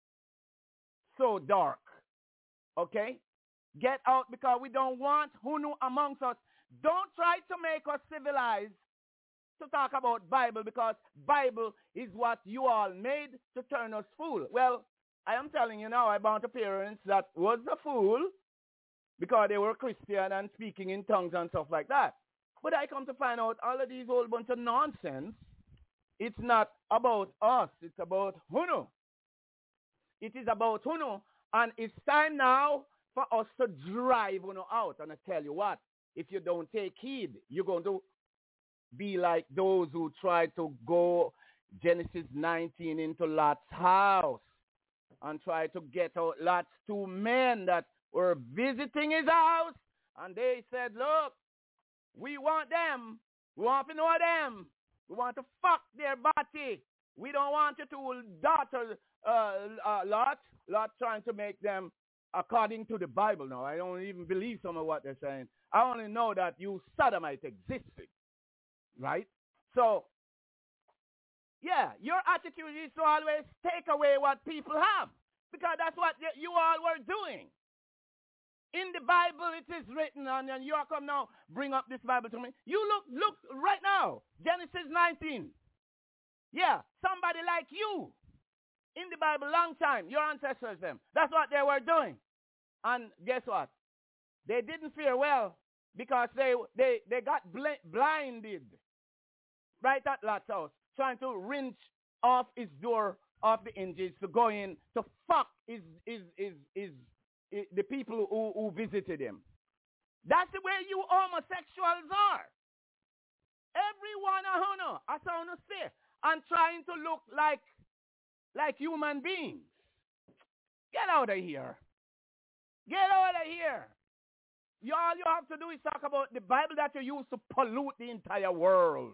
So dark. Okay? Get out because we don't want Hunu amongst us. Don't try to make us civilized to talk about Bible because Bible is what you all made to turn us fool. Well, I am telling you now, I bound to parents that was a fool because they were Christian and speaking in tongues and stuff like that. But I come to find out all of these whole bunch of nonsense. It's not about us. It's about Hunu. It is about Hunu. And it's time now for us to drive Hunu out. And I tell you what, if you don't take heed, you're going to be like those who tried to go Genesis nineteen into Lot's house and try to get out Lot's two men that were visiting his house. And they said, look, we want them. We want to know them. We want to fuck their body. We don't want you to daughter uh, uh, Lot. Lot trying to make them according to the Bible now. I don't even believe some of what they're saying. I only know that you Sodomites existed. Right? So, yeah, your attitude is to always take away what people have. Because that's what you all were doing. In the Bible, it is written, and then you are come now, bring up this Bible to me. You look, look right now, Genesis nineteen. Yeah, somebody like you, in the Bible, long time, your ancestors, them. That's what they were doing. And guess what? They didn't fare well because they, they, they got bl- blinded right at Lot's house, trying to wrench off his door off the hinges to go in to fuck his, his, his, his, his the people who, who visited him. That's the way you homosexuals are. Everyone a hono, as I want to say, and trying to look like like human beings. Get out of here. Get out of here. You, all you have to do is talk about the Bible that you use to pollute the entire world.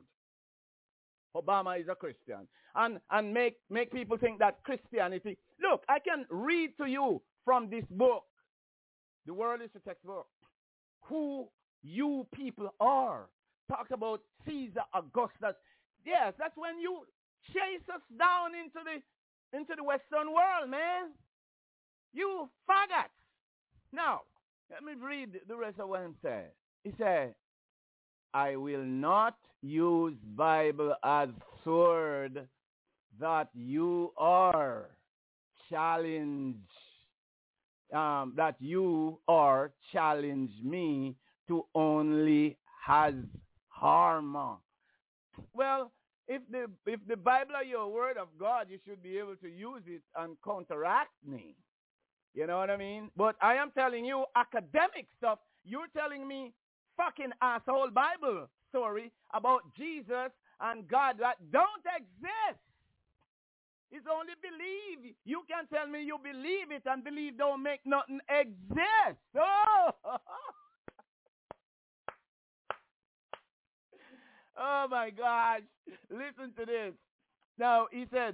Obama is a Christian. And, and make, make people think that Christianity... Look, I can read to you from this book. The world is a textbook. Who you people are. Talk about Caesar Augustus. Yes, that's when you chase us down into the, into the Western world, man. You faggots. Now, let me read the rest of what he said. He said, I will not use Bible as sword that you are. challenge, um, that you or challenge me to only has harm. Well, if the if the Bible are your word of God, you should be able to use it and counteract me. You know what I mean? But I am telling you academic stuff. You're telling me fucking asshole Bible story about Jesus and God that don't exist. It's only believe. You can tell me you believe it, and believe don't make nothing exist. Oh, oh my gosh. Listen to this. Now, he said,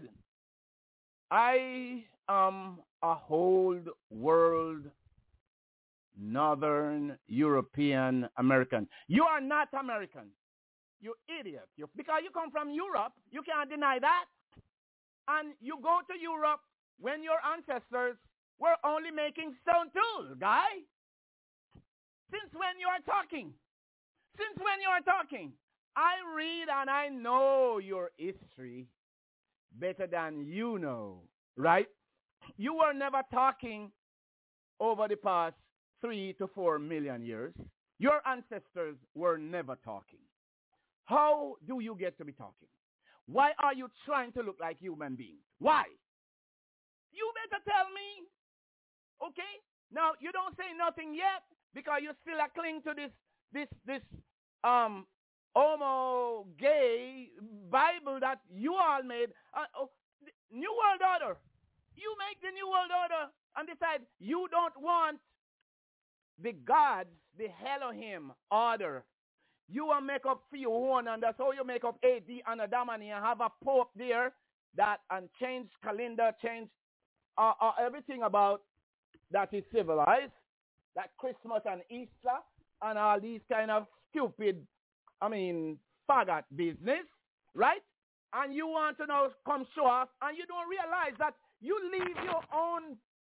I am a whole world Northern European American. You are not American. You idiot. You, because you come from Europe. You can't deny that. And you go to Europe when your ancestors were only making stone tools, guy. Since when you are talking? Since when you are talking? I read and I know your history better than you know, right? You were never talking over the past three to four million years. Your ancestors were never talking. How do you get to be talking? Why are you trying to look like human beings? Why? You better tell me. Okay? Now, you don't say nothing yet because you still are clinging to this, this, this, um, homo gay Bible that you all made. Uh, oh, New World Order. You make the New World Order and decide you don't want the gods, the Elohim order. You will make up for your own, and that's how you make up A D and Adamani and have a pope there that and change calendar, change uh, uh, everything about that is civilized, that Christmas and Easter and all these kind of stupid, I mean, faggot business, right? And you want to now come show off, and you don't realize that you leave your own,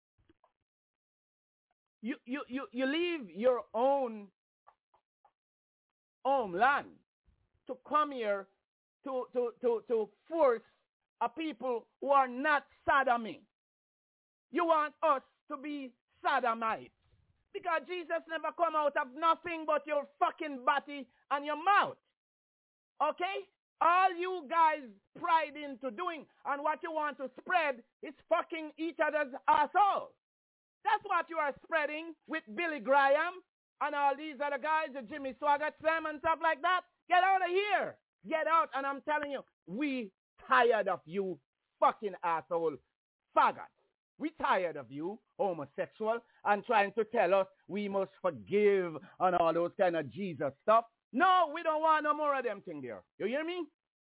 you, you, you, you leave your own homeland to come here to, to, to, to force a people who are not sodomy. You want us to be sodomites. Because Jesus never come out of nothing but your fucking body and your mouth. Okay? All you guys pride into doing and what you want to spread is fucking each other's asshole. That's what you are spreading with Billy Graham and all these other guys, the Jimmy Swaggart, Sam and stuff like that. Get out of here. Get out. And I'm telling you, we tired of you fucking asshole faggots. We tired of you, homosexual, and trying to tell us we must forgive and all those kind of Jesus stuff. No, we don't want no more of them thing there. You hear me?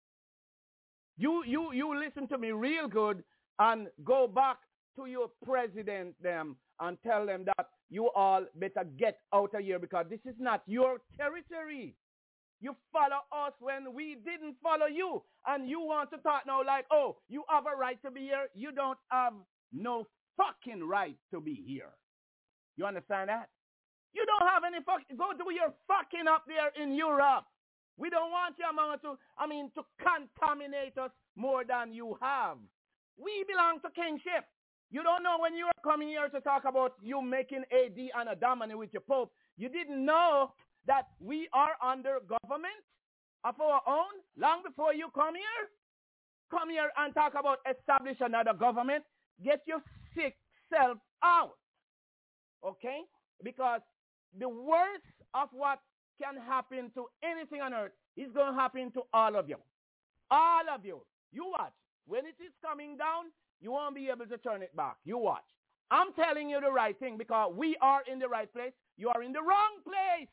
You, you, you listen to me real good and go back to your president them and tell them that you all better get out of here because this is not your territory. You follow us when we didn't follow you. And you want to talk now like, oh, you have a right to be here. You don't have no fucking right to be here. You understand that? You don't have any fucking, go do your fucking up there in Europe. We don't want you, man, to, I mean, to contaminate us more than you have. We belong to kingship. You don't know when you are coming here to talk about you making A D and a Domini with your Pope. You didn't know that we are under government of our own long before you come here. Come here and talk about establish another government. Get your sick self out. Okay? Because the worst of what can happen to anything on earth is going to happen to all of you. All of you. You watch. When it is coming down, you won't be able to turn it back. You watch. I'm telling you the right thing because we are in the right place. You are in the wrong place.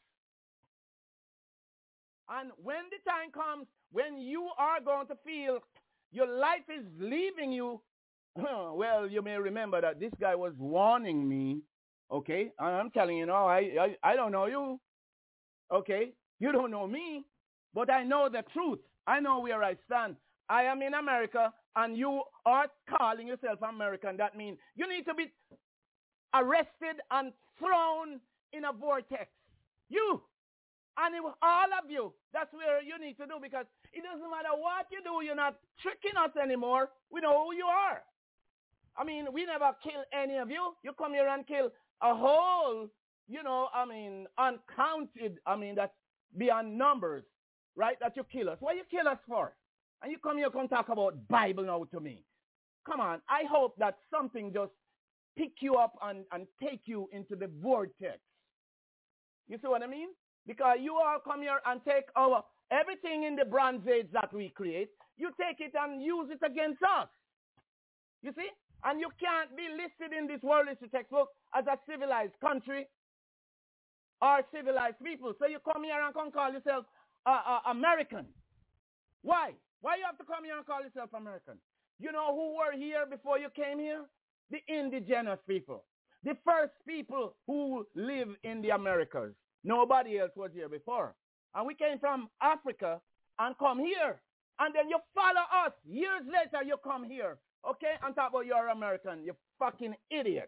And when the time comes, when you are going to feel your life is leaving you, well, you may remember that this guy was warning me, okay? And I'm telling you, no, I, I, I don't know you, okay? You don't know me, but I know the truth. I know where I stand. I am in America, and you are calling yourself American. That means you need to be arrested and thrown in a vortex. You. And it, all of you, that's where you need to do because it doesn't matter what you do. You're not tricking us anymore. We know who you are. I mean, we never kill any of you. You come here and kill a whole, you know, I mean, uncounted, I mean, that's beyond numbers, right, that you kill us. What you kill us for? And you come here and talk about Bible now to me. Come on. I hope that something just pick you up and, and take you into the vortex. You see what I mean? Because you all come here and take our, everything in the Bronze Age that we create, you take it and use it against us. You see? And you can't be listed in this world history textbook as a civilized country or civilized people. So you come here and come call yourself uh, uh, American. Why? Why you have to come here and call yourself American? You know who were here before you came here? The indigenous people. The first people who live in the Americas. Nobody else was here before. And we came from Africa and come here. And then you follow us. Years later, you come here. Okay? And talk about you're American. You fucking idiot.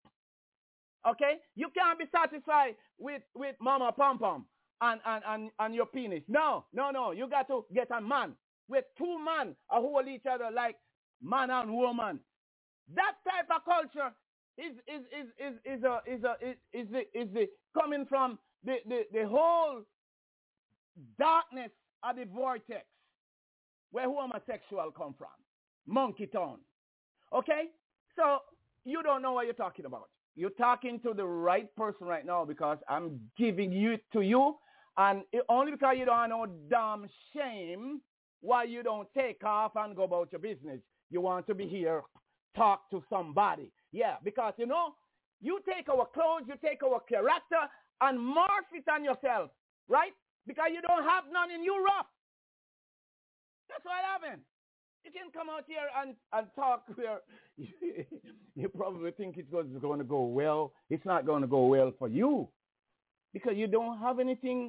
Okay? You can't be satisfied with, with mama pom-pom and, and, and, and your penis. No, no, no. You got to get a man. With two men who hold each other like man and woman. That type of culture is is is is is a is a is, is the is the coming from the, the, the whole darkness of the vortex where homosexual come from. Monkey Town. Okay? So you don't know what you're talking about. You're talking to the right person right now because I'm giving you to you, and it, only because you don't have no damn shame why you don't take off and go about your business. You want to be here, talk to somebody. Yeah, because, you know, you take our clothes, you take our character, and morph it on yourself, right? Because you don't have none in Europe. That's what happened. You can come out here and, and talk where you, you probably think it's going to go well. It's not going to go well for you because you don't have anything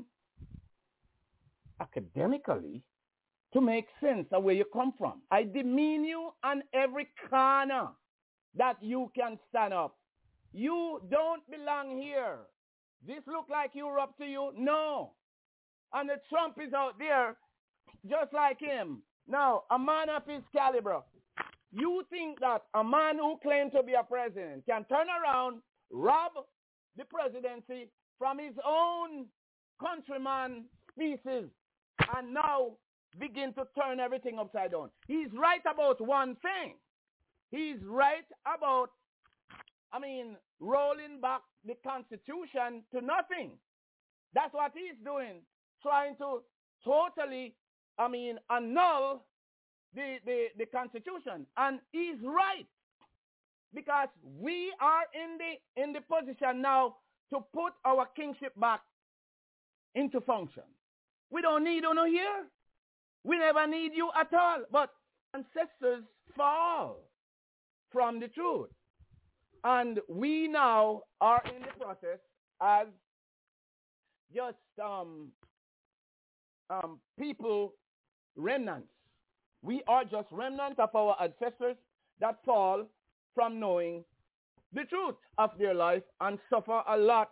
academically to make sense of where you come from. I demean you on every corner that you can stand up. You don't belong here. This look like Europe to you? No. And the Trump is out there just like him. Now, a man of his caliber, you think that a man who claims to be a president can turn around, rob the presidency from his own countryman species, and now begin to turn everything upside down? He's right about one thing. He's right about, I mean, rolling back the Constitution to nothing. That's what he's doing, trying to totally, I mean, annul the, the, the Constitution. And he's right, because we are in the, in the position now to put our kingship back into function. We don't need you here. We never need you at all. But ancestors fall from the truth. And we now are in the process as just um, um, people, remnants. We are just remnants of our ancestors that fall from knowing the truth of their life and suffer a lot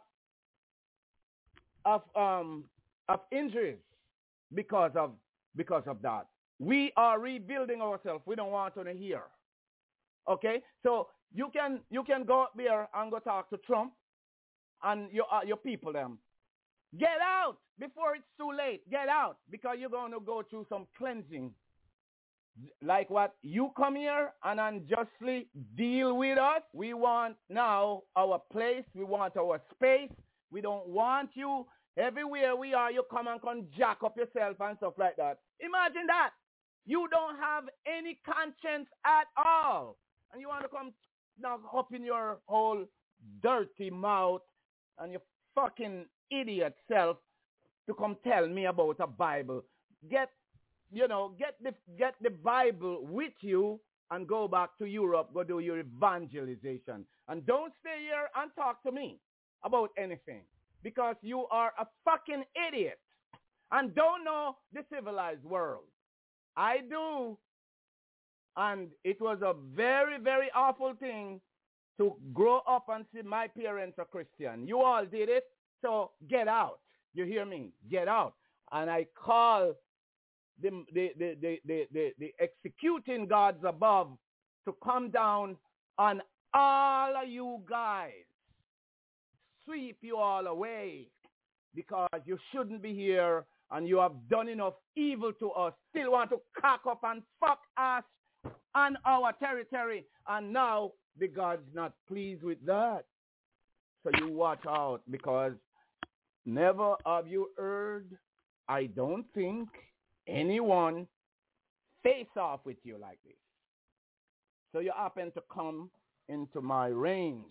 of um, of injuries because of because of that. We are rebuilding ourselves. We don't want to hear. Okay, so you can you can go up there and go talk to Trump and your uh, your people them. Get out before it's too late. Get out, because you're going to go through some cleansing. Like what you come here and unjustly deal with us. We want now our place. We want our space. We don't want you. Everywhere we are, you come and come jack up yourself and stuff like that. Imagine that. You don't have any conscience at all. And you want to come now up in your whole dirty mouth and your fucking idiot self to come tell me about a Bible. Get, you know, get the, get the Bible with you and go back to Europe, go do your evangelization. And don't stay here and talk to me about anything, because you are a fucking idiot and don't know the civilized world. I do. And it was a very, very awful thing to grow up and see my parents are Christian. You all did it, so get out. You hear me? Get out. And I call the, the, the, the, the, the, the executing gods above to come down and all of you guys sweep you all away because you shouldn't be here and you have done enough evil to us. Still want to cock up and fuck us on our territory. And now the God's not pleased with that. So you watch out, because never have you heard, I don't think, anyone face off with you like this. So you happen to come into my range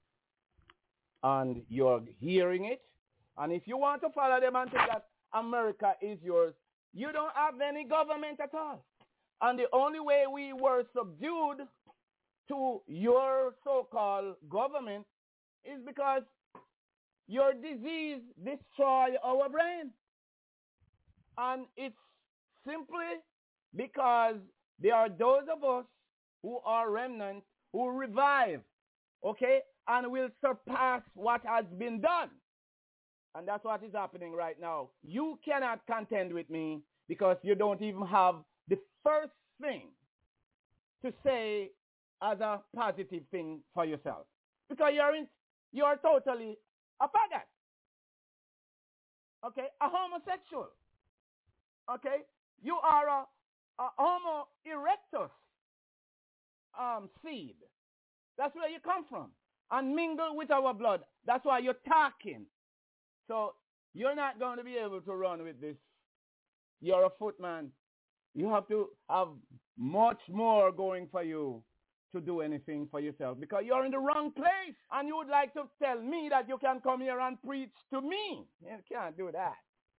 and you're hearing it. And if you want to follow them and think that America is yours, you don't have any government at all. And the only way we were subdued to your so-called government is because your disease destroy our brain. And it's simply because there are those of us who are remnant who revive, okay, and will surpass what has been done. And that's what is happening right now. You cannot contend with me because you don't even have the first thing to say as a positive thing for yourself. Because you're in, you're totally a faggot. Okay? A homosexual. Okay? You are a, a homo erectus um, seed. That's where you come from. And mingle with our blood. That's why you're talking. So you're not going to be able to run with this. You're a footman. You have to have much more going for you to do anything for yourself, because you're in the wrong place. And you would like to tell me that you can come here and preach to me. You can't do that.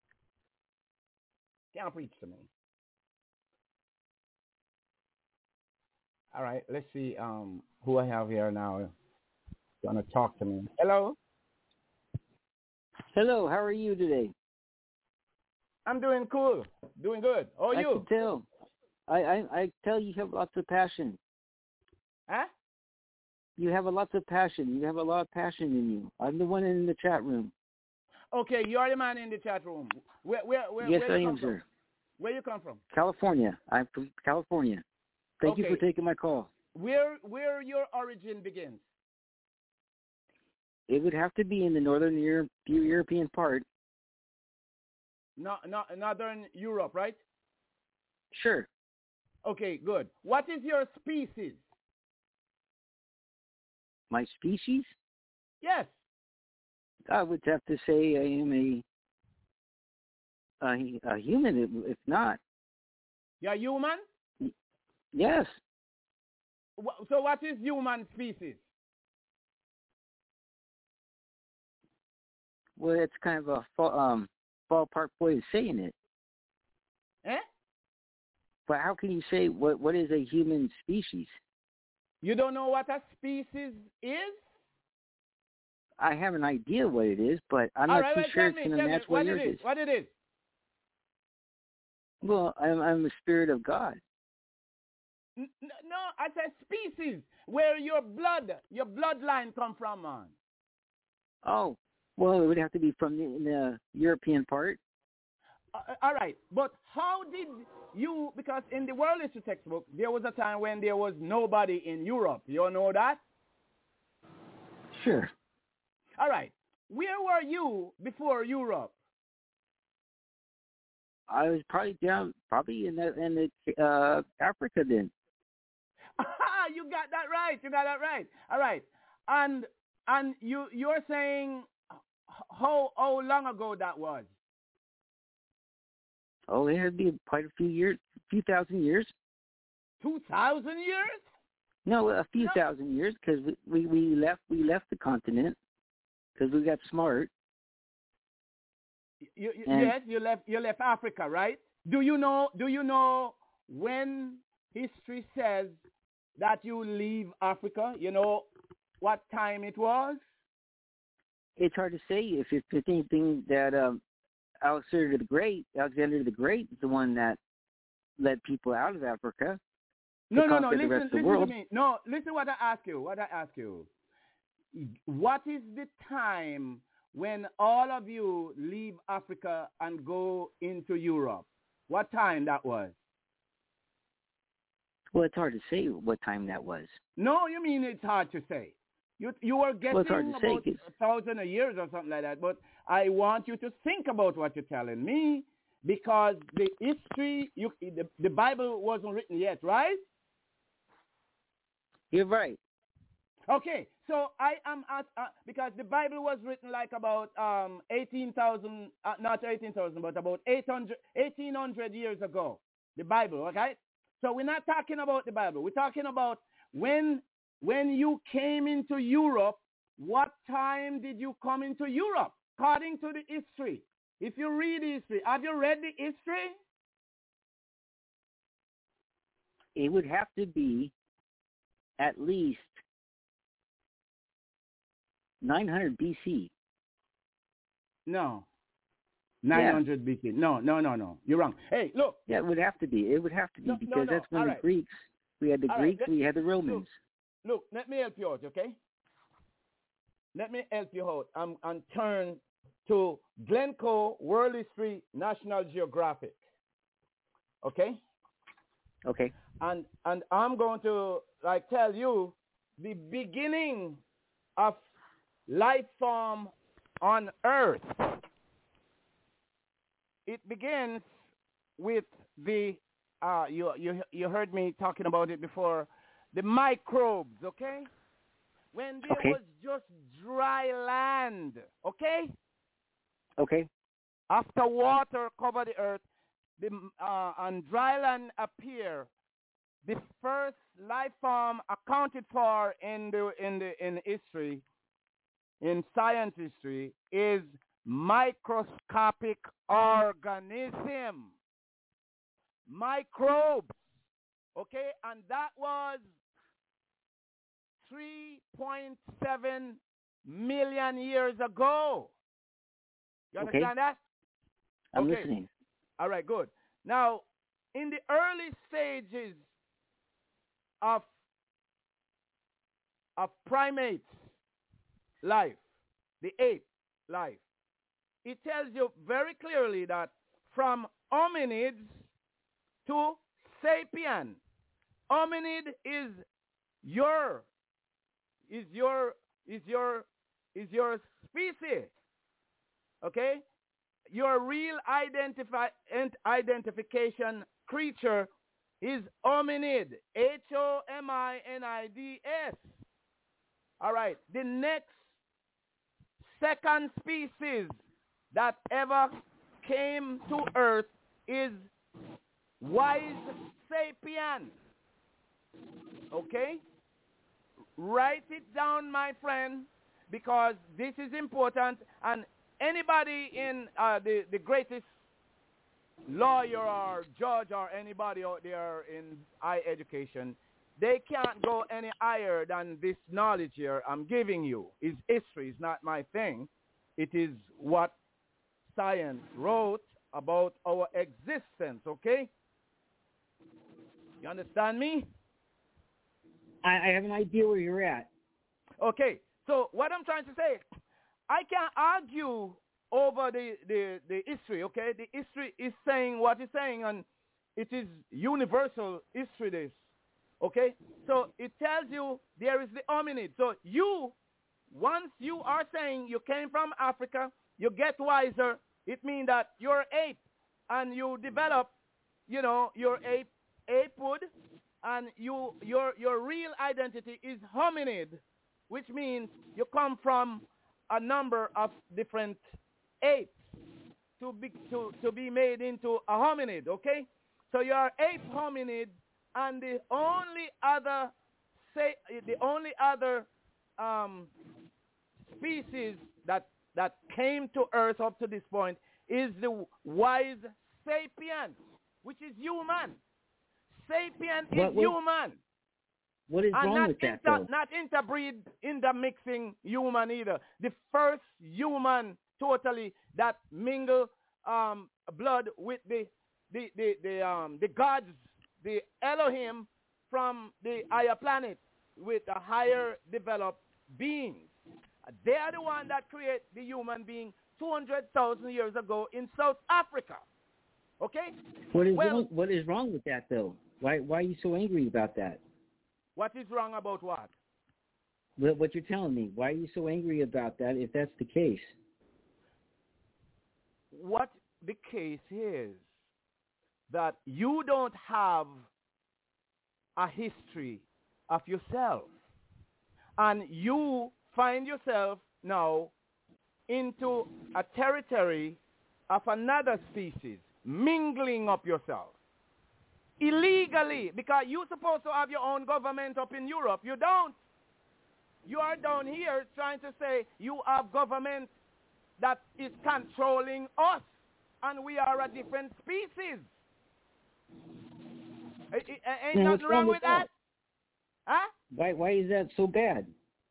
Can't preach to me. All right, let's see um, who I have here now. Going to talk to me. Hello? Hello, how are you today? I'm doing cool. Doing good. How are I you? can tell. I, I, I tell you have lots of passion. Huh? You have a lots of passion. You have a lot of passion in you. I'm the one in the chat room. Okay, you're the man in the chat room. Where, where, where, yes, where I you am, come from? sir. Where you come from? California. I'm from California. Thank Okay. you for taking my call. Where, where your origin begins? It would have to be in the northern Euro- European part. No, no, Northern Europe, right? Sure. Okay, good. What is your species? My species? Yes. I would have to say I am a a, a human, if not. You're human? Yes. So what is human species? Well, it's kind of a fa- um, ballpark way of saying it. Eh? But how can you say what what is a human species? You don't know what a species is? I have an idea what it is, but I'm All not right, too well, sure tell it's me, going to tell me match what what yours it is. is. What it is? Well, I'm, I'm the spirit of God. N- No, I said species, where your blood, your bloodline come from, man. Oh, well, it would have to be from the, the European part. Uh, all right, but how did you, because in the world history textbook, there was a time when there was nobody in Europe. You all know that? Sure. All right. Where were you before Europe? I was probably down, probably in the, in the uh, Africa then. Ah, you got that right. You got that right. All right. And and you you're saying how how long ago that was? Oh, it would be quite a few years, a few thousand years. Two thousand years? No, a few No. thousand years, because we, we, we left we left the continent because we got smart. You, you, And- yes, you left you left Africa, right? Do you know do you know when history says that you leave Africa? You know what time it was? It's hard to say if it's if anything that um, Alexander the Great, Alexander the Great is the one that led people out of Africa. No, to no, no. conquer the Listen, rest of the listen world. to me. No, listen what I ask you. What I ask you. What is the time when all of you leave Africa and go into Europe? What time that was? Well, it's hard to say what time that was. No, you mean it's hard to say. You you were Well, it's hard guessing to say, about 'cause- a thousand of years or something like that. But I want you to think about what you're telling me, because the history, you the, the Bible wasn't written yet, right? You're right. Okay, so I am at uh, because the Bible was written like about um eighteen thousand, uh, not eighteen thousand, but about eight hundred, eighteen hundred years ago. The Bible, okay? So we're not talking about the Bible. We're talking about when when you came into Europe. What time did you come into Europe? According to the history. If you read history, have you read the history? It would have to be at least nine hundred B C. No. nine hundred Yeah. B C. No, no, no, no. You're wrong. Hey, look. Yeah, it would have to be. It would have to be No, no, because no. that's when All the right. Greeks. We had the All right. Greeks. Let- we had the Romans. Look, let me help you out, okay? Let me help you out and, and turn to Glencoe World History National Geographic. Okay? Okay. And and I'm going to like tell you the beginning of life form on Earth. It begins with the uh you you you heard me talking about it before, the microbes, okay? When there Okay. was just dry land, okay? Okay. After water covered the earth, the uh, and dry land appear. The first life form accounted for in the in the in history, in science history, is microscopic organism, microbes. Okay, and that was three point seven million years ago. You Okay. understand that? I'm Okay. listening. All right, good. Now, in the early stages of of primates life, the ape life, it tells you very clearly that from hominids to sapien, hominid is your is your is your is your species, okay? Your real identify identification creature is hominid, H O M I N I D S. All right, the next second species that ever came to Earth is wise sapien. Okay? Write it down, my friend, because this is important. And anybody in uh, the, the greatest lawyer or judge or anybody out there in high education, they can't go any higher than this knowledge here I'm giving you. Is history is not my thing. It is what science wrote about our existence, okay? You understand me? I, I have an idea where you're at. Okay, so what I'm trying to say, I can't argue over the, the, the history, okay? The history is saying what it's saying, and it is universal history, this, okay? So it tells you there is the hominid. So you, once you are saying you came from Africa, you get wiser, it means that you're ape, and you develop, you know, your ape, apehood, and you, your, your real identity is hominid, which means you come from a number of different apes to be, to, to be made into a hominid, okay? So you are ape hominid, and the only other, say, the only other um, species that, that came to Earth up to this point is the wise sapien, which is human. Sapien is What- what- human. What is And wrong not with that, inter, though? not interbreed, intermixing human either. The first human totally that mingle um, blood with the the the the, um, the gods, the Elohim from the higher planet with a higher developed beings. They are the one that create the human being two hundred thousand years ago in South Africa. Okay? What is Well- wrong, what is wrong with that, though? Why why are you so angry about that? What is wrong about what? What, what you're telling me? Why are you so angry about that if that's the case? What the case is that you don't have a history of yourself, and you find yourself now into a territory of another species, mingling up yourself illegally, because you're supposed to have your own government up in Europe. You don't. You are down here trying to say you have government that is controlling us, and we are a different species. Ain't Man, nothing wrong with with that? that? Huh? Why why is that so bad?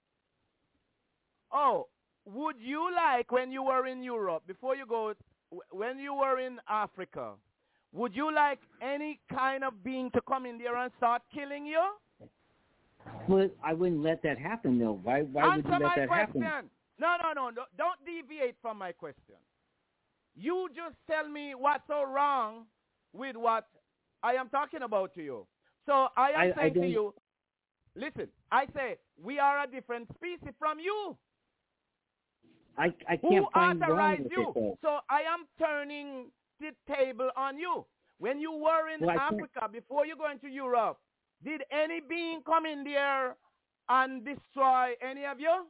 Oh, would you like when you were in Europe, before you go, when you were in Africa, would you like any kind of being to come in there and start killing you? Well, I wouldn't let that happen, though. Why why would Answer you let my that question. happen? No, no, no, no. Don't deviate from my question. You just tell me what's so wrong with what I am talking about to you. So I am I, saying I to you, listen, I say we are a different species from you. I, I can't Who find wrong authorized with you? it, though. So I am turning the table on you. When you were in Well, Africa, before you go into Europe, did any being come in there and destroy any of you?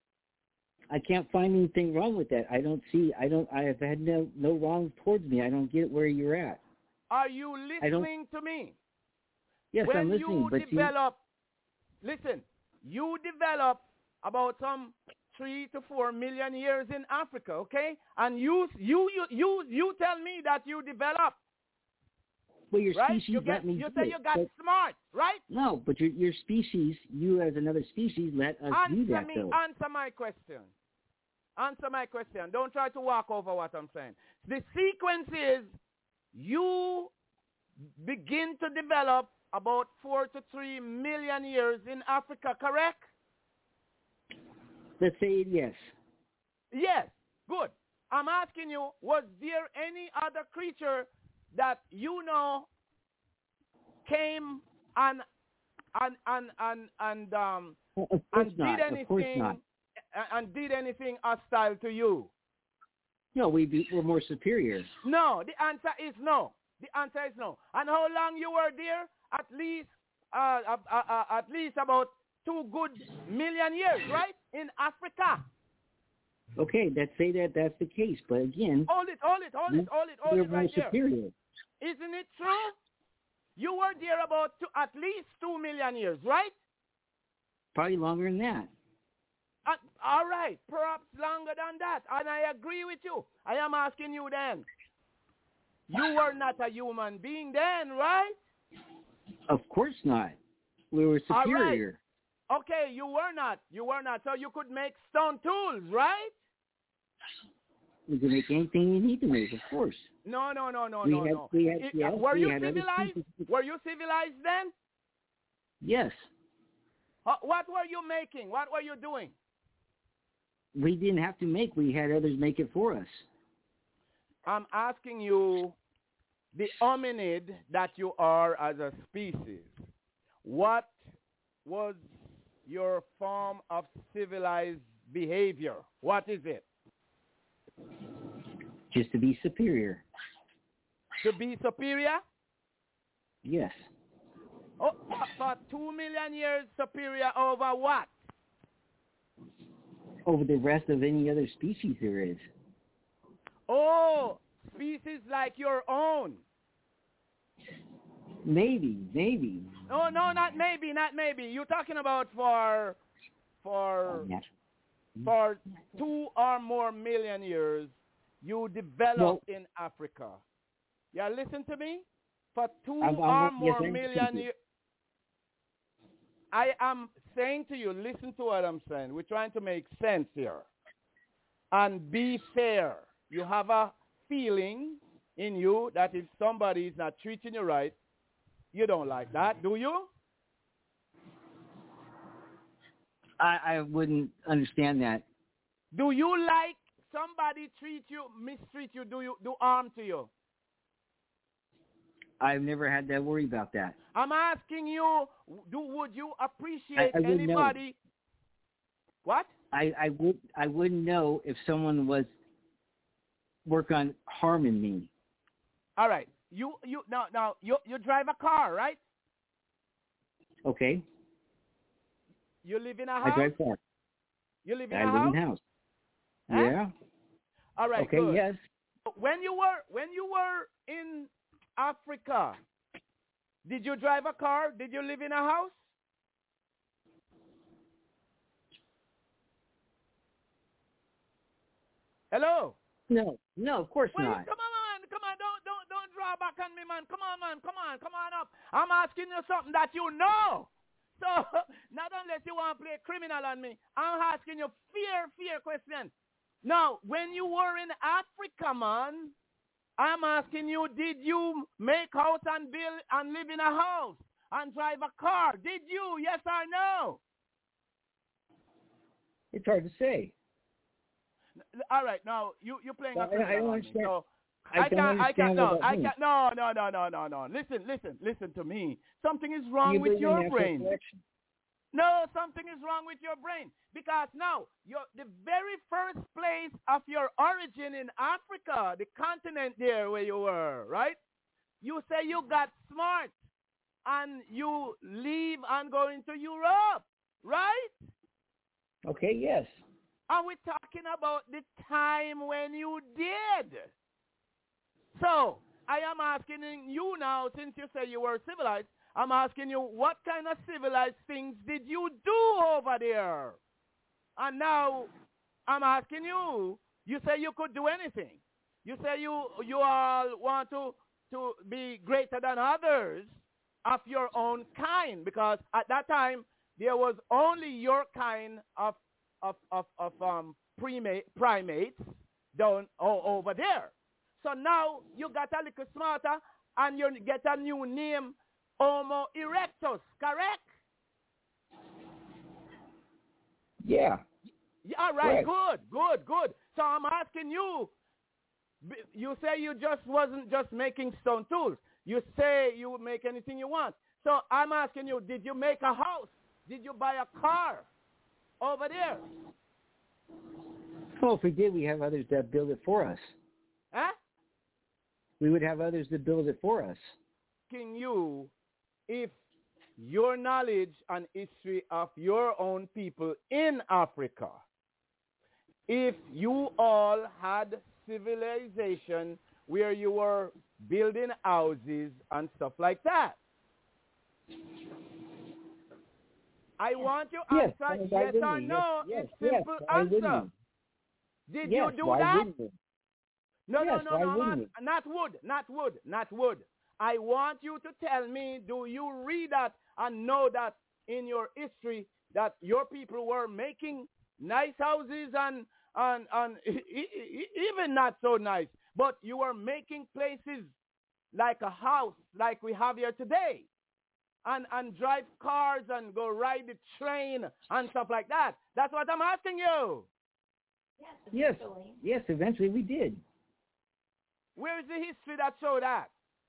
I can't find anything wrong with that. I don't see. I don't. I have had no no wrong towards me. I don't get where you're at. Are you listening to me? Yes, when I'm listening. you But develop, you, listen, you develop about some three to four million years in Africa, okay? And you you you you, you tell me that you develop. well, your right? species You, get, let me you do say it. you got But, smart, right? no, but your your species, you as another species, let us Answer do that, me. though. Answer my question. Answer my question. Don't try to walk over what I'm saying. The sequence is you begin to develop about four to three million years in Africa, correct? Let's say yes. Yes. Good. I'm asking you, was there any other creature that you know came and and and and and um Well, of course and not. did Of course anything not. and did anything hostile to you? No, we be, we're more superior. No. The answer is no. The answer is no. And how long you were there? At least uh, uh, uh, uh, at least about two good million years, right? In Africa. Okay, let's say that that's the case. But again, Hold it, hold it, hold we, it, hold it, hold we're it more right there. superior. Isn't it true? You were there about two, at least two million years, right? Probably longer than that. Uh, all right, perhaps longer than that. And I agree with you. I am asking you then. You were not a human being then, right? Of course not. We were All right. superior. Okay, you were not. You were not. So you could make stone tools, right? We can make anything you need to make, of course. No, no, no, no, we no, had, no. We had, It, yes, uh, were we you had other civilized? species. Were you civilized then? Yes. Uh, what were you making? What were you doing? We didn't have to make. We had others make it for us. I'm asking you, the hominid that you are as a species, what was your form of civilized behavior? What is it? Just to be superior. To be superior? Yes. Oh, for two million years superior over what? Over the rest of any other species there is. Oh, species like your own. Maybe, maybe. Oh, no, not maybe, not maybe. You're talking about for, for, Yeah. for two or more million years, you developed Well, in Africa. Yeah, listen to me. For two I'm, or I'm, more yes, I million understand you. years, I am saying to you, listen to what I'm saying. We're trying to make sense here. And be fair. You have a feeling in you that if somebody is not treating you right, you don't like that, do you? I, I wouldn't understand that. Do you like somebody treat you, mistreat you, do you do harm to you? I've never had to worry about that. I'm asking you, do would you appreciate I, I wouldn't know. anybody? What? I, I would I wouldn't know if someone was work on harming me. All right. You you now now you you drive a car, right? Okay. You live in a house? I drive car. You live in I a live house? in house. Huh? Yeah. All right, okay, good. yes. When you were when you were in Africa, did you drive a car? Did you live in a house? Hello? No, no, of course Wait, not. come on, come on, don't don't don't draw back on me, man. Come on, man, come on, come on up. I'm asking you something that you know. So not unless you want to play criminal on me, I'm asking you fear, fear question. Now, when you were in Africa, man, I'm asking you, did you make house and build and live in a house and drive a car? Did you? Yes or no? It's hard to say. All right, now you you're playing Well, a criminal I don't on understand. me. So I, I don't can't. I can't. understand No. what that I means. can't. No. No. No. No. No. No. Listen. Listen. Listen to me. Something is wrong You with believe in your natural brain. selection. No, something is wrong with your brain because now your the very first place of your origin in Africa, the continent there where you were, right? You say you got smart and you leave and go into Europe, right? Okay, yes. And we're talking about the time when you did. So I am asking you now, since you say you were civilized, I'm asking you, what kind of civilized things did you do over there? And now I'm asking you, you say you could do anything. You say you you all want to, to be greater than others of your own kind, because at that time there was only your kind of of of, of um primate, primates down oh, over there. So now you got a little smarter and you get a new name, Homo erectus, correct? Yeah. Yeah, all right, Correct. good, good, good. So I'm asking you, you say you just wasn't just making stone tools. You say you would make anything you want. So I'm asking you, did you make a house? Did you buy a car over there? Well, if we did, we have others that build it for us. Huh? We would have others that build it for us. Asking you if your knowledge and history of your own people in Africa, if you all had civilization where you were building houses and stuff like that. I want you to Yes, answer why yes wouldn't or we? no. Yes, It's yes, simple yes, why wouldn't answer. we? Did Yes, you do why that? wouldn't we? No, Yes, no, no, why no, man. wouldn't we? Not would, not would, not would. I want you to tell me, do you read that and know that in your history that your people were making nice houses and, and, and even not so nice, but you were making places like a house like we have here today, and, and drive cars and go ride the train and stuff like that. That's what I'm asking you. Yes, yes, eventually we did. Where is the history that show that?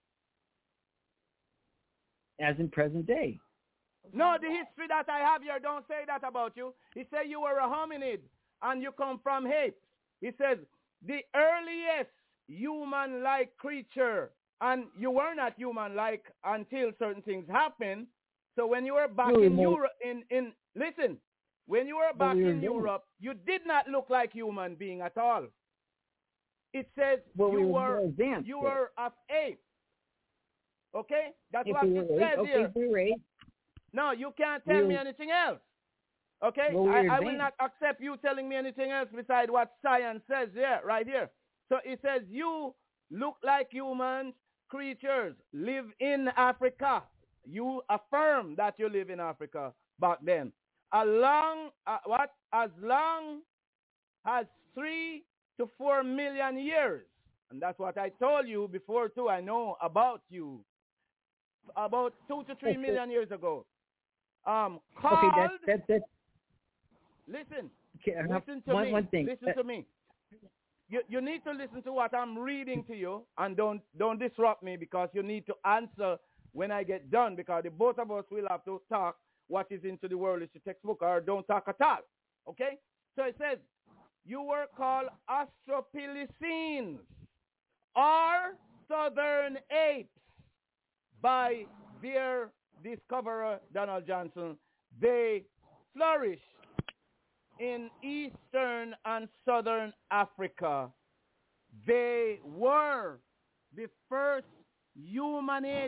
As in present day. No, the history that I have here don't say that about you. He said you were a hominid and you come from apes. He says the earliest human-like creature, and you were not human-like until certain things happened. So when you were back No, we in were- Europe, in, in listen, when you were But back we were in young. Europe, you did not look like human being at all. It says Well, you we were were more advanced, you though. were of ape. Okay, that's If what we it were says eight, okay, here. if we were eight, No, you can't We tell were- me anything else. Okay? Well, we were I, I will advanced. not accept you telling me anything else besides what science says here, right here. So it says you look like humans, creatures, live in Africa. You affirm that you live in Africa back then. Along, uh, what? As long as three to four million years. And that's what I told you before too. I know about you. About two to three Okay. million years ago. Um, okay, called, that's, that's, that's, listen, okay, uh, listen to one, me, one thing. listen Uh, to me. you, you need to listen to what I'm reading to you, and don't don't disrupt me, because you need to answer when I get done, because the both of us will have to talk what is into the world is the textbook, or don't talk at all. Okay? So it says, you were called Australopithecines, or southern apes, by their discoverer, Donald Johnson. They flourished in eastern and southern Africa. They were the first humanids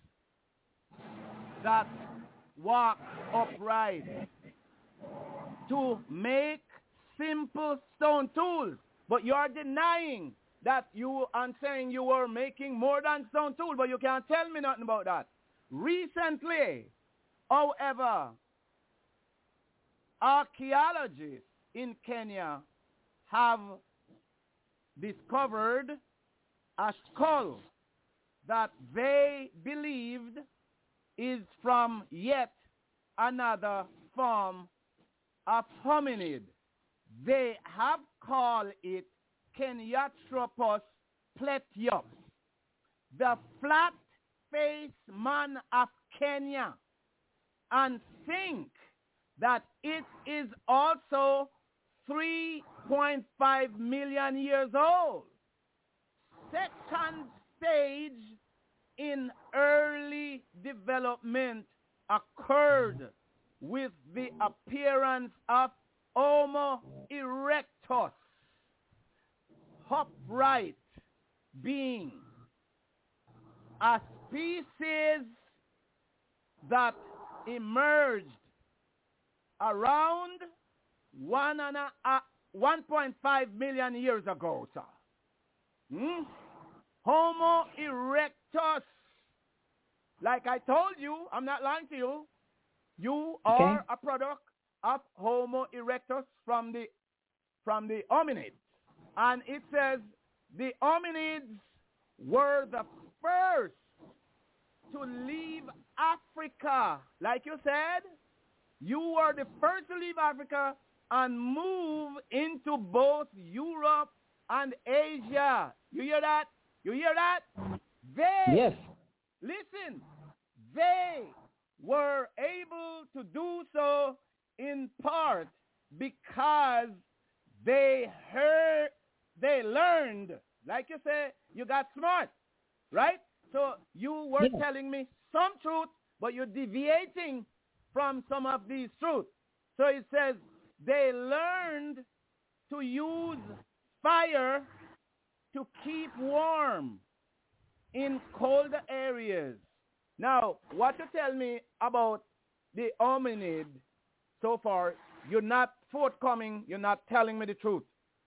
that walked upright to make simple stone tools. But you're denying that you and saying you were making more than stone tools, but you can't tell me nothing about that. Recently, however, archaeologists in Kenya have discovered a skull that they believed is from yet another form of hominid. They have called it Kenyathropus pletius, the flat-faced man of Kenya, and think that it is also three point five million years old. Second stage in early development occurred with the appearance of Homo erectus, upright being, a species that emerged around one and a, uh, one point five million years ago, sir. Hmm? Homo erectus. Like I told you, I'm not lying to you. You are Okay. a product of Homo erectus from the from the hominids. And it says the hominids were the first to leave Africa. Like you said, you were the first to leave Africa and move into both Europe and Asia. You hear that? You hear that? They, Yes. listen, they were able to do so in part because they heard, they learned, like you say, you got smart, right? So you were Yeah. telling me some truth, but you're deviating from some of these truths. So it says they learned to use fire to keep warm in colder areas. Now, what you tell me about the hominid so far, you're not forthcoming, you're not telling me the truth.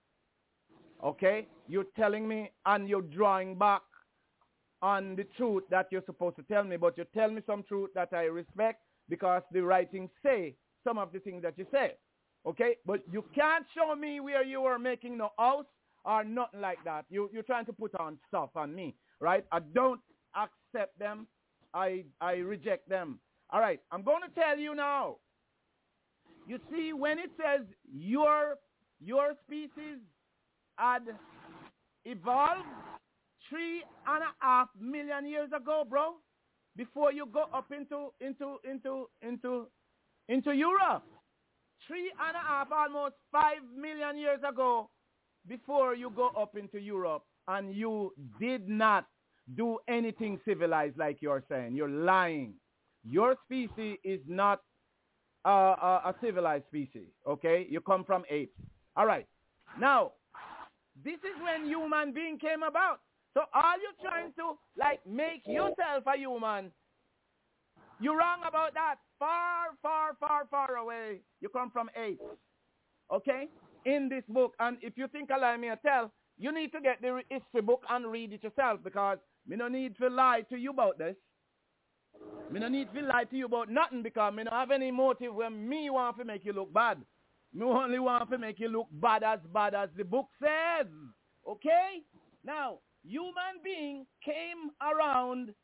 Okay? You're telling me and you're drawing back on the truth that you're supposed to tell me, but you tell me some truth that I respect because the writings say some of the things that you say. Okay? But you can't show me where you were making no house or nothing like that. You, you're trying to put on stuff on me, right? I don't accept them. I, I reject them. All right, I'm going to tell you now. You see, when it says your, your species had evolved three and a half million years ago, bro, before you go up into, into, into, into, into Europe. Three and a half, almost five million years ago, before you go up into Europe, and you did not do anything civilized like you're saying. You're lying. Your species is not uh, a, a civilized species, okay? You come from apes. All right. Now, this is when human being came about. So are you trying to, like, make yourself a human? You're wrong about that. Far, far, far, far away. You come from apes, okay? In this book, and if you think allow me to tell, you need to get the history book and read it yourself, because me no need to lie to you about this. Me no need to lie to you about nothing, because me no have any motive when me want to make you look bad. Me only want to make you look bad as bad as the book says. Okay? Now, human being came around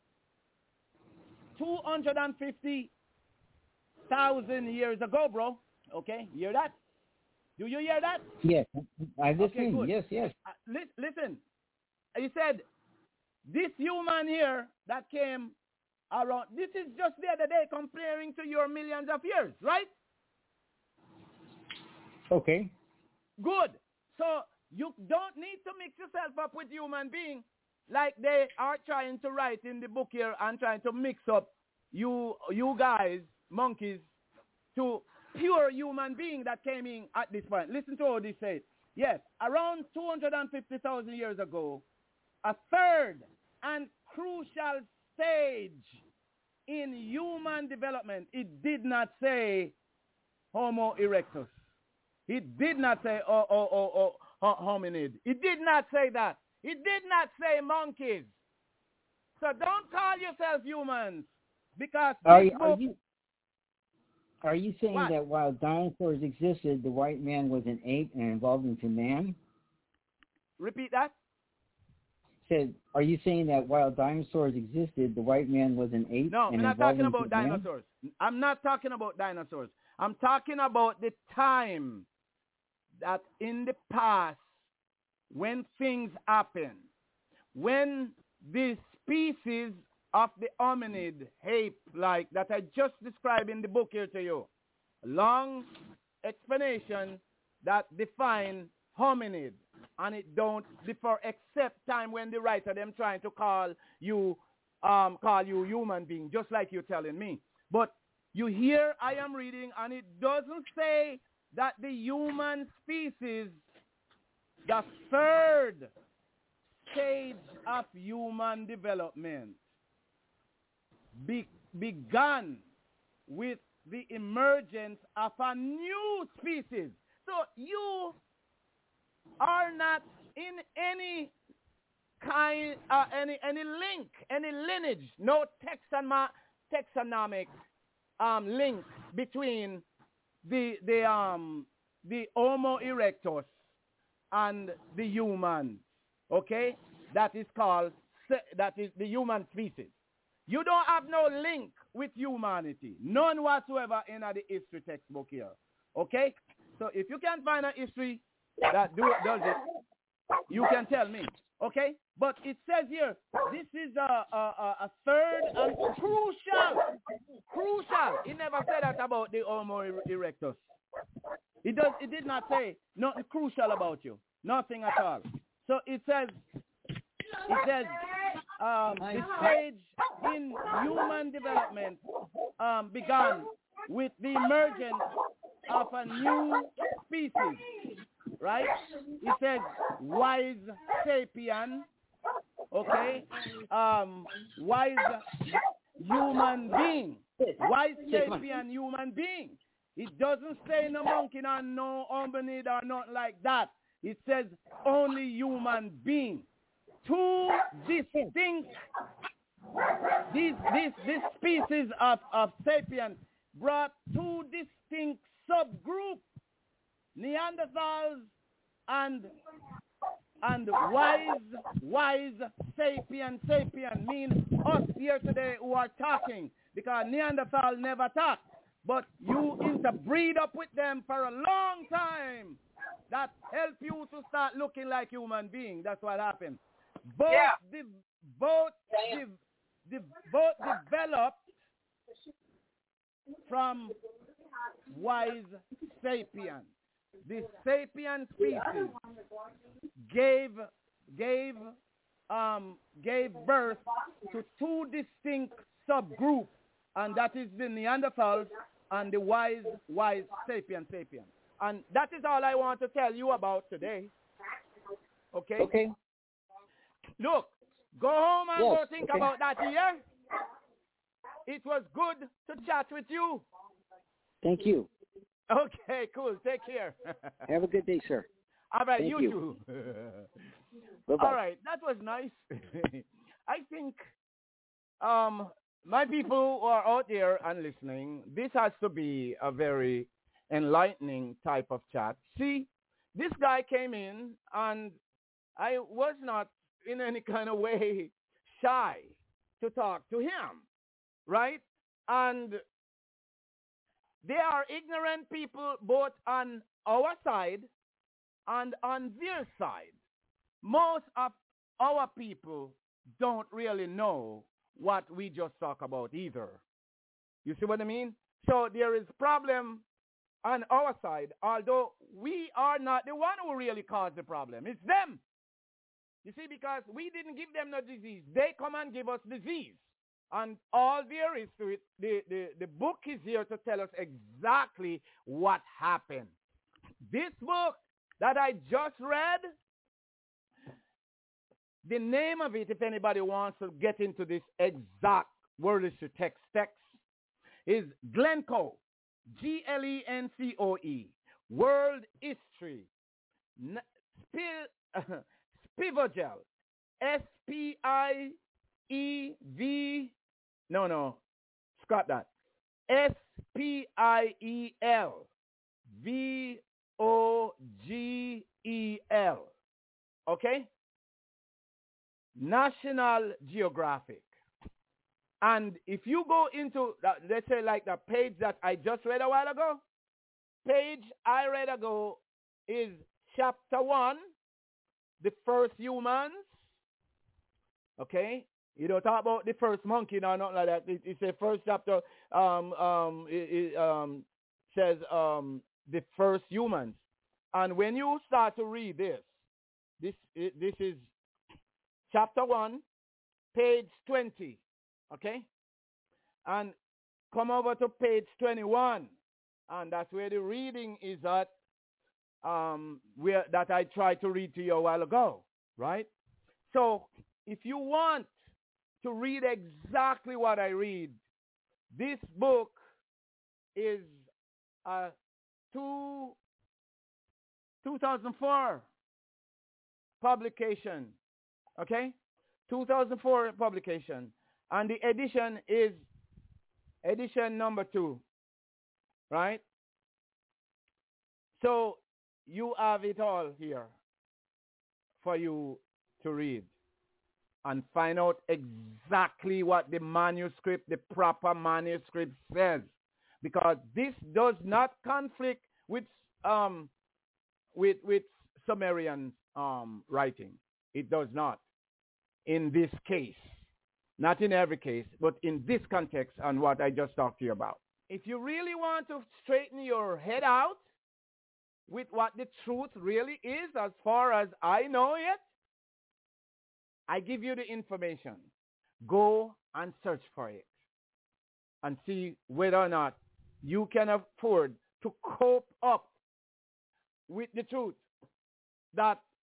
two hundred fifty thousand years ago, bro. Okay? You hear that? Do you hear that? Yes, I listen. Okay, good. Yes, yes. Uh, li- listen, he said, this human here that came around, this is just the other day comparing to your millions of years, right? Okay. Good. So you don't need to mix yourself up with human being like they are trying to write in the book here and trying to mix up you you guys, monkeys, to pure human being that came in at this point. Listen to what he said. Yes, around two hundred fifty thousand years ago, a third and crucial stage in human development. It did not say Homo erectus. It did not say oh, oh, oh, oh, hominid. It did not say that. It did not say monkeys. So don't call yourself humans, because Are, this are book, you are you saying what? that while dinosaurs existed, the white man was an ape and evolved into man? Repeat that. Said, are you saying that while dinosaurs existed, the white man was an ape No, and I'm not evolved talking into about man? dinosaurs. I'm not talking about dinosaurs. I'm talking about the time that in the past, when things happen, when the species of the hominid, ape-like, that I just described in the book here to you, long explanation that define hominid, and it don't differ except time when the writer them trying to call you um, call you human being, just like you're telling me. But you hear I am reading, and it doesn't say that the human species, the third stage of human development, be, began with the emergence of a new species. So you are not in any kind, uh, any any link, any lineage, no taxonoma, taxonomic um, link between the the um the Homo erectus and the human. Okay, that is called that is the human species. You don't have no link with humanity, none whatsoever in the history textbook here. Okay, so if you can find a history that do, does it, you can tell me. Okay, but it says here this is a a, a, a third and crucial, crucial. He never said that about the Homo erectus. It does. It did not say nothing crucial about you, nothing at all. So it says, it says um, the stage in human development um, began with the emergence of a new species, right? It says wise sapien, okay, um, wise human being, wise sapien human being. It doesn't say no monkey or no hominid or nothing like that. It says only human being. Two distinct, this this this species of, of sapien brought two distinct subgroups, Neanderthals and and wise wise sapien sapien mean us here today who are talking, because Neanderthal never talked, but you interbreed up with them for a long time. That help you to start looking like human being. That's what happened. Both Yeah. the both the, the both developed from wise sapien. The sapien species gave gave um gave birth to two distinct subgroups, and that is the Neanderthals and the wise wise sapien sapien. And that is all I want to tell you about today. Okay? Okay. Look, go home and Yes, go think okay. about that here. It was good to chat with you. Thank you. Okay, cool. Take care. Have a good day, sir. All right, Thank you, you. too. Bye-bye. All right, that was nice. I think um, my people who are out there and listening, this has to be a very enlightening type of chat. See, this guy came in, and I was not in any kind of way shy to talk to him, right? And they are ignorant people both on our side and on their side. Most of our people don't really know what we just talk about either. You see what I mean? So there is problem on our side, although we are not the one who really caused the problem. It's them. You see, because we didn't give them no disease. They come and give us disease. And all there is to it, the, the, the book is here to tell us exactly what happened. This book that I just read, the name of it, if anybody wants to get into this exact word text text, is Glencoe, G L E N C O E, World History, Spivogel, S P I E V, no, no, scrap that, S P I E L, V O G E L, okay? National Geographic. And if you go into, uh, let's say like the page that I just read a while ago, page I read ago is chapter one, the first humans, okay? You don't talk about the first monkey, no, not like that. It, it's the first chapter, um, um, it, it um, says um, the first humans. And when you start to read this, this, it, this is chapter one, page twenty. Okay? And come over to page twenty-one. And that's where the reading is at, um, where, that I tried to read to you a while ago. Right? So, if you want to read exactly what I read, this book is a two, two thousand four publication. Okay? two thousand four publication. And the edition is edition number two, right? So you have it all here for you to read and find out exactly what the manuscript, the proper manuscript says. Because this does not conflict with um with with Sumerian um writing. It does not in this case. Not in every case, but in this context and what I just talked to you about. If you really want to straighten your head out with what the truth really is, as far as I know it, I give you the information. Go and search for it and see whether or not you can afford to cope up with the truth that,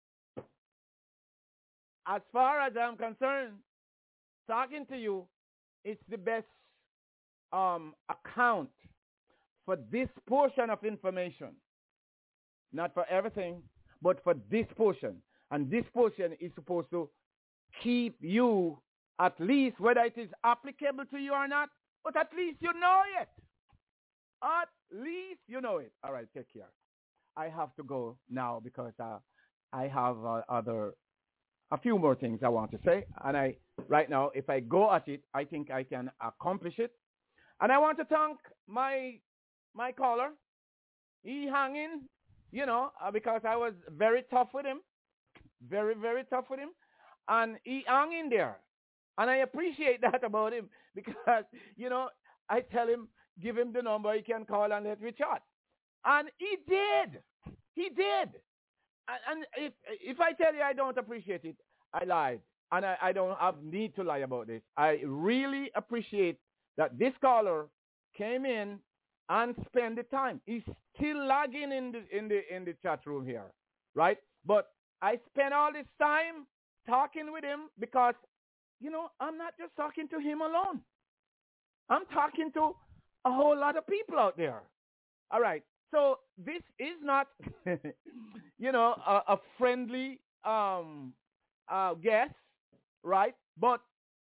as far as I'm concerned, talking to you, it's the best um, account for this portion of information. Not for everything, but for this portion. And this portion is supposed to keep you, at least, whether it is applicable to you or not, but at least you know it. At least you know it. All right, take care. I have to go now because uh, I have uh, other... a few more things I want to say, and I right now, if I go at it, I think I can accomplish it. And I want to thank my my caller. He hung in, you know, uh, because I was very tough with him, very very tough with him, and he hung in there, and I appreciate that about him because you know I tell him, give him the number, he can call and let me chat, and he did, he did. And if if I tell you I don't appreciate it, I lied. And I, I don't have need to lie about this. I really appreciate that this caller came in and spent the time. He's still logging in the in the in the chat room here. Right? But I spent all this time talking with him because, you know, I'm not just talking to him alone. I'm talking to a whole lot of people out there. All right. So this is not, you know, a, a friendly um, uh, guest, right? But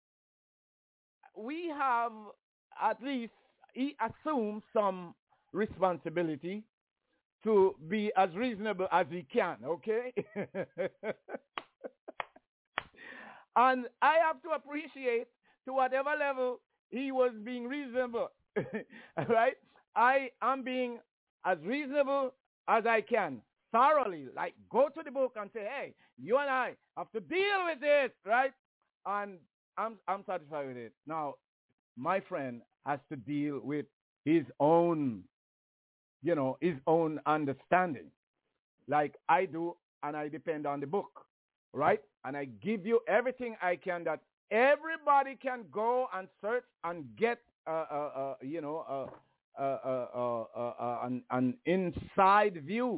we have at least, he assumes some responsibility to be as reasonable as he can, okay? And I have to appreciate to whatever level he was being reasonable, right? I am being as reasonable as I can, thoroughly, like go to the book and say, hey, you and I have to deal with this, right? And I'm I'm satisfied with it. Now, my friend has to deal with his own, you know, his own understanding, like I do, and I depend on the book, right? And I give you everything I can that everybody can go and search and get, uh, uh, uh, you know, uh, uh, uh, uh, uh, uh, an, an inside view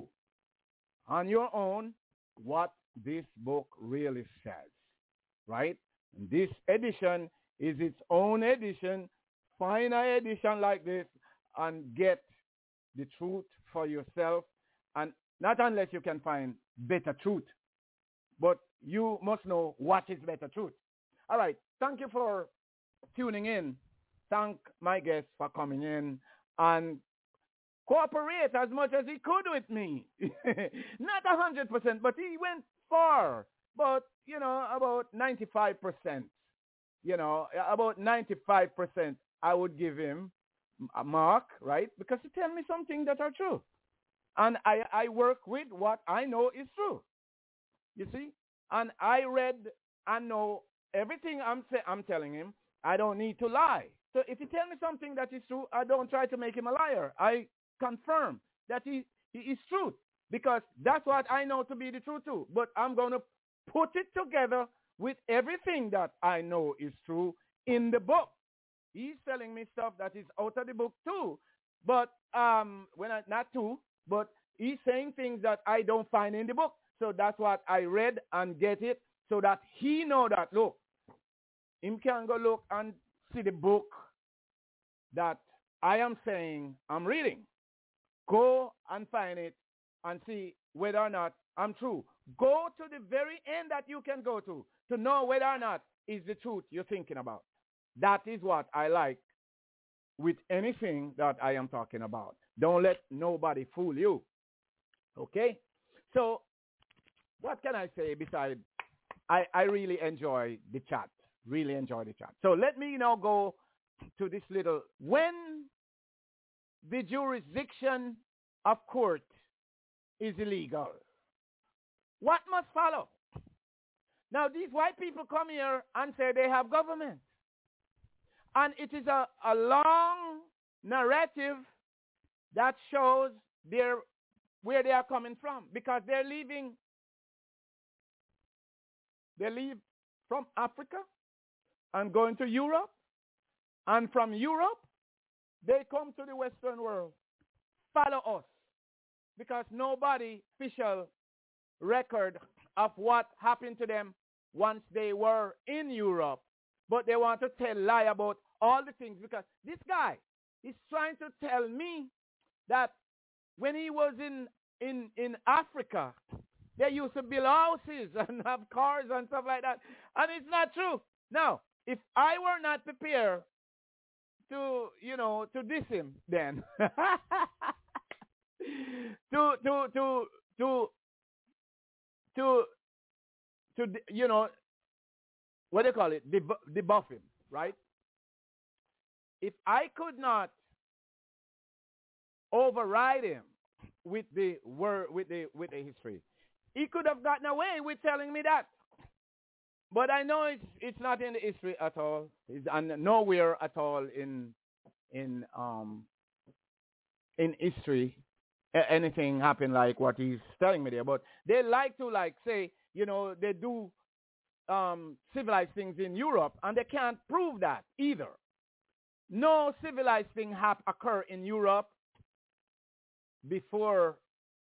on your own what this book really says, right? And this edition is its own edition. Find an edition like this and get the truth for yourself. And not unless you can find better truth, but you must know what is better truth. All right. Thank you for tuning in. Thank my guest for coming in and cooperate as much as he could with me. Not a hundred percent, but he went far. But, you know, about ninety-five percent. You know, about ninety-five percent I would give him a mark, right? Because he tell me something that are true. And I, I work with what I know is true. You see? And I read and know everything I'm, I'm telling him. I don't need to lie. So if he tell me something that is true, I don't try to make him a liar. I confirm that he, he is true, because that's what I know to be the truth too. But I'm going to put it together with everything that I know is true in the book. He's telling me stuff that is out of the book too, but um, when I, not too, but he's saying things that I don't find in the book. So that's what I read and get it, so that he know that, look, him can go look and see the book that I am saying I'm reading. Go and find it and see whether or not I'm true. Go to the very end that you can go to to know whether or not is the truth you're thinking about. That is what I like with anything that I am talking about. Don't let nobody fool you. Okay? So what can I say besides I, I really enjoy the chat. Really enjoy the chat. So let me now go to this little, when the jurisdiction of court is illegal, what must follow? Now, these white people come here and say they have government. And it is a, a long narrative that shows their, where they are coming from, because they're leaving, they leave from Africa and going to Europe. And from Europe, they come to the Western world. Follow us. Because nobody official record of what happened to them once they were in Europe. But they want to tell lie about all the things, because this guy is trying to tell me that when he was in, in, in Africa, they used to build houses and have cars and stuff like that. And it's not true. Now, if I were not prepared to, you know, to diss him then, to, to, to, to, to, to, you know, what do you call it, Deb- debuff him, right? If I could not override him with the word, with the with the history, he could have gotten away with telling me that. But I know it's it's not in the history at all. It's and nowhere at all in in um in history anything happened like what he's telling me there. But they like to like say, you know, they do um, civilized things in Europe, and they can't prove that either. No civilized thing have occurred in Europe before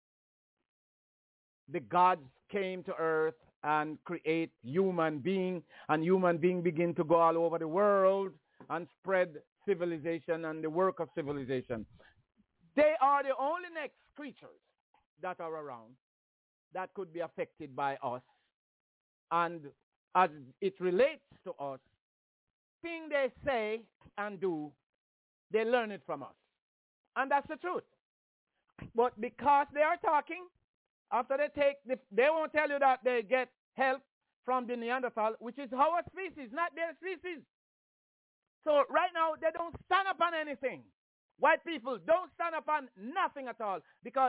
the gods came to earth and create human being, and human being begin to go all over the world and spread civilization and the work of civilization. They are the only next creatures that are around that could be affected by us. And as it relates to us, thing they say and do, they learn it from us. And that's the truth. But because they are talking, after they take, the, they won't tell you that they get help from the Neanderthal, which is our species, not their species. So right now, they don't stand up on anything. White people don't stand up on nothing at all, because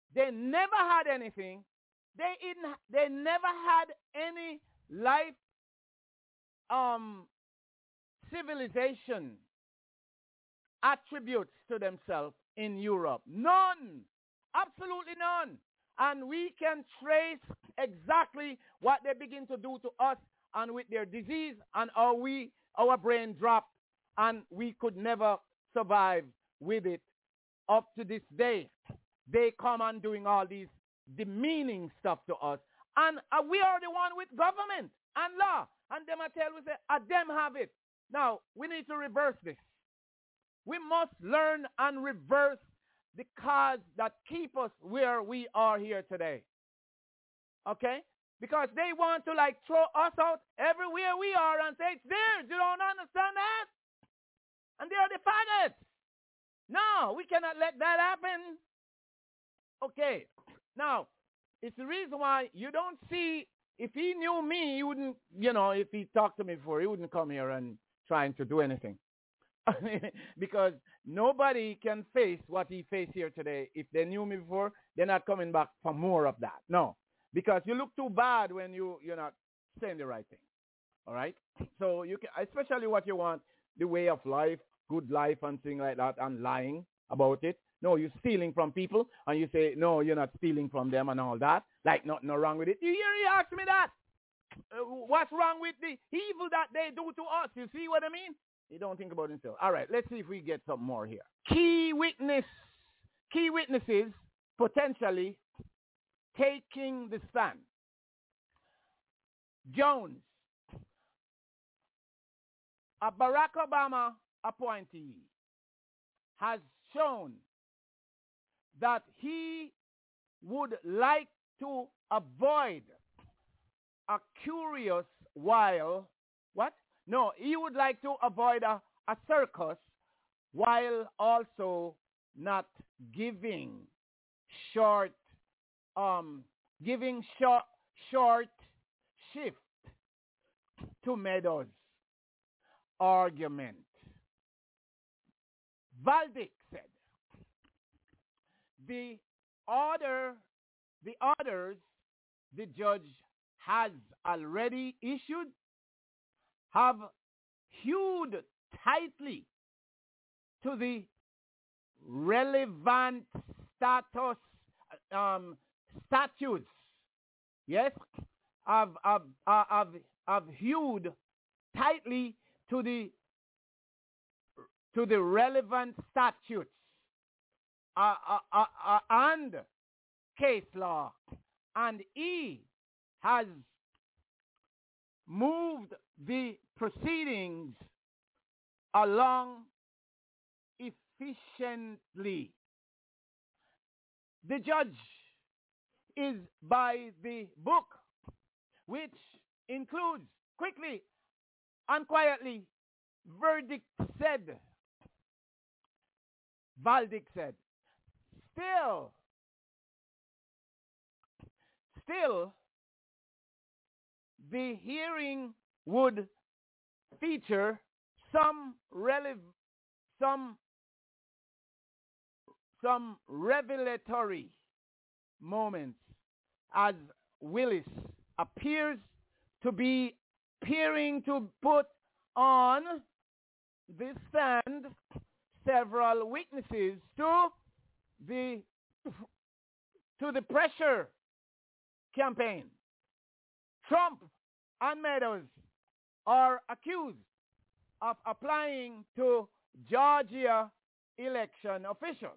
They never had anything. They even, they never had any life um, civilization attributes to themselves in Europe. None. Absolutely none. And we can trace exactly what they begin to do to us and with their disease and how we, our brain dropped and we could never survive with it up to this day. They come on doing all these demeaning stuff to us. And uh, we are the one with government and law. And them I tell we say, uh, them have it. Now, we need to reverse this. We must learn and reverse the cause that keep us where we are here today. Okay? Because they want to like throw us out everywhere we are and say, it's theirs. You don't understand that? And they are the faggots. No, we cannot let that happen. Okay. Now, it's the reason why you don't see, if he knew me, he wouldn't, you know, if he talked to me before, he wouldn't come here and trying to do anything. Because nobody can face what he faced here today. If they knew me before, they're not coming back for more of that. No. Because you look too bad when you, you're not saying the right thing. All right? So you can, especially what you want, the way of life, good life and things like that, and lying about it. No, you're stealing from people, and you say, no, you're not stealing from them and all that. Like, nothing wrong with it. You hear he asked me that. Uh, what's wrong with the evil that they do to us? You see what I mean? He don't think about himself. All right, let's see if we get some more here. Key witness, key witnesses potentially taking the stand. Jones, a Barack Obama appointee, has shown that he would like to avoid a curious while, what? No, he would like to avoid a, a circus while also not giving short, um, giving short, short shift to Meadows' argument. Valdick said, the order, the orders the judge has already issued have hewed tightly to the relevant status um, statutes. Yes, have have have have hewed tightly to the to the relevant statutes uh, uh, uh, uh, and case law, and he has moved the proceedings along efficiently. The judge is by the book, which includes, quickly and quietly, verdict said, Valdick said, still, still, the hearing would feature some relev- some some revelatory moments as Willis appears to be appearing to put on the stand several witnesses to the to the pressure campaign. Trump and Meadows are accused of applying to Georgia election officials.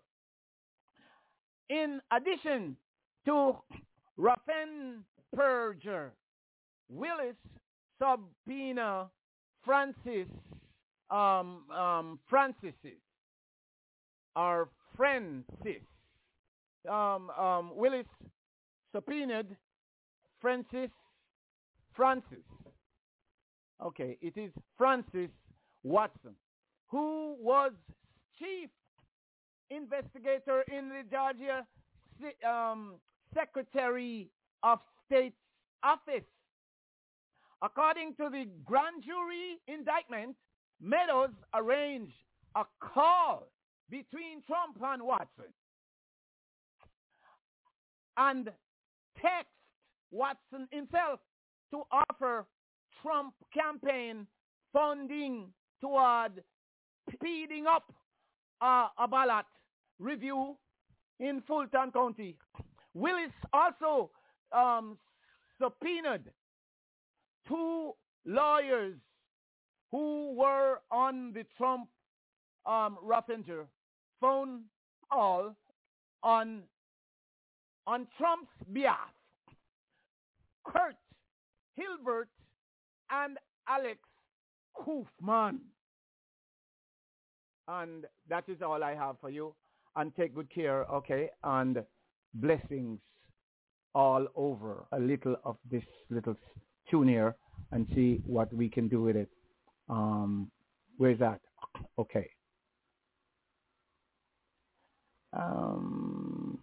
In addition to Raffensperger, Willis subpoena Francis um, um, Francis or Francis. Um, um, Willis subpoenaed Francis Francis. Okay, it is Francis Watson, who was chief investigator in the Georgia um, Secretary of State's office. According to the grand jury indictment, Meadows arranged a call between Trump and Watson. and text Watson himself to offer Trump campaign funding toward speeding up uh, a ballot review in Fulton County. Willis also um, subpoenaed two lawyers who were on the Trump um, Raffinger phone call on, on Trump's behalf. Kurt Hilbert and Alex Koofman. And that is all I have for you. And take good care, okay? And blessings all over. A little of this little tune here and see what we can do with it. Um, where's that? Okay. Um...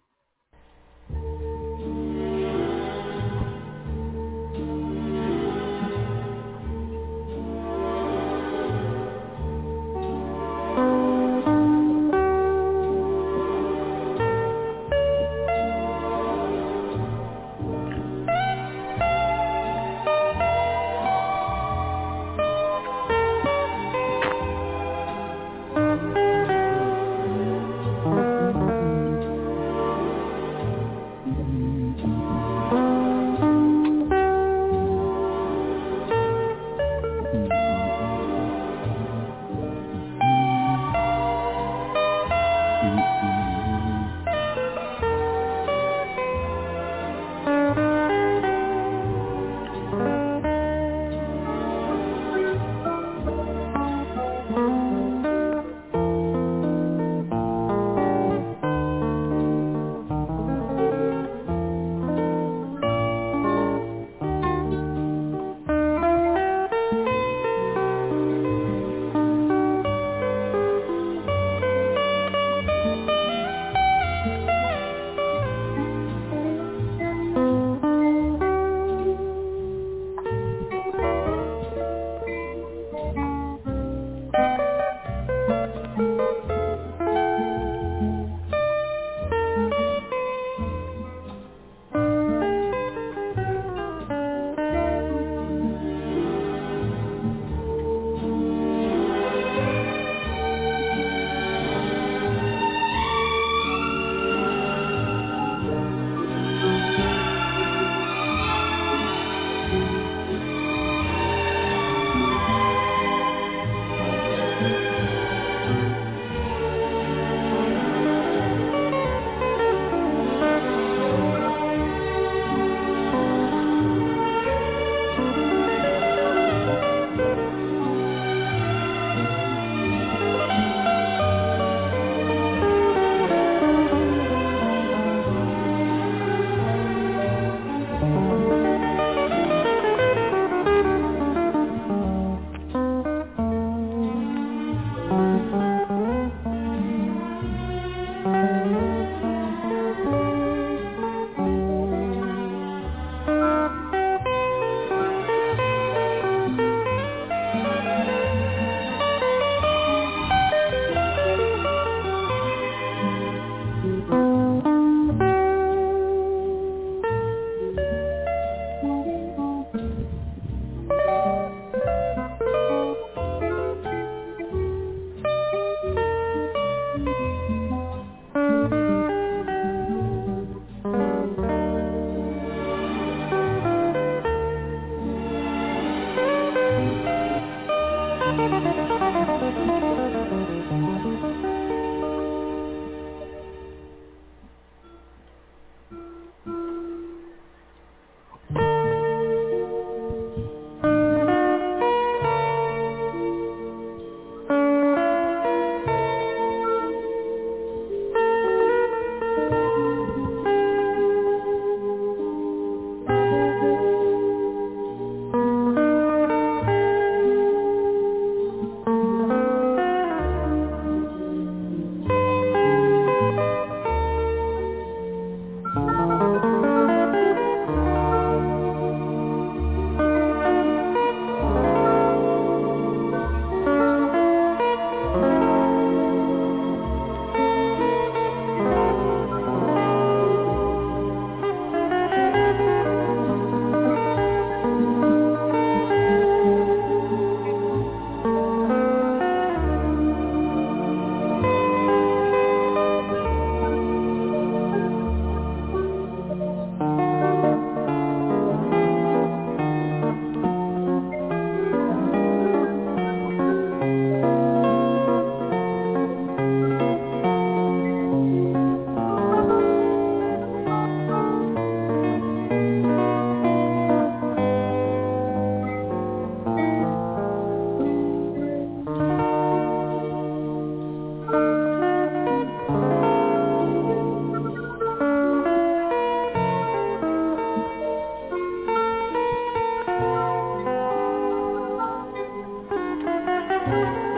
Thank you.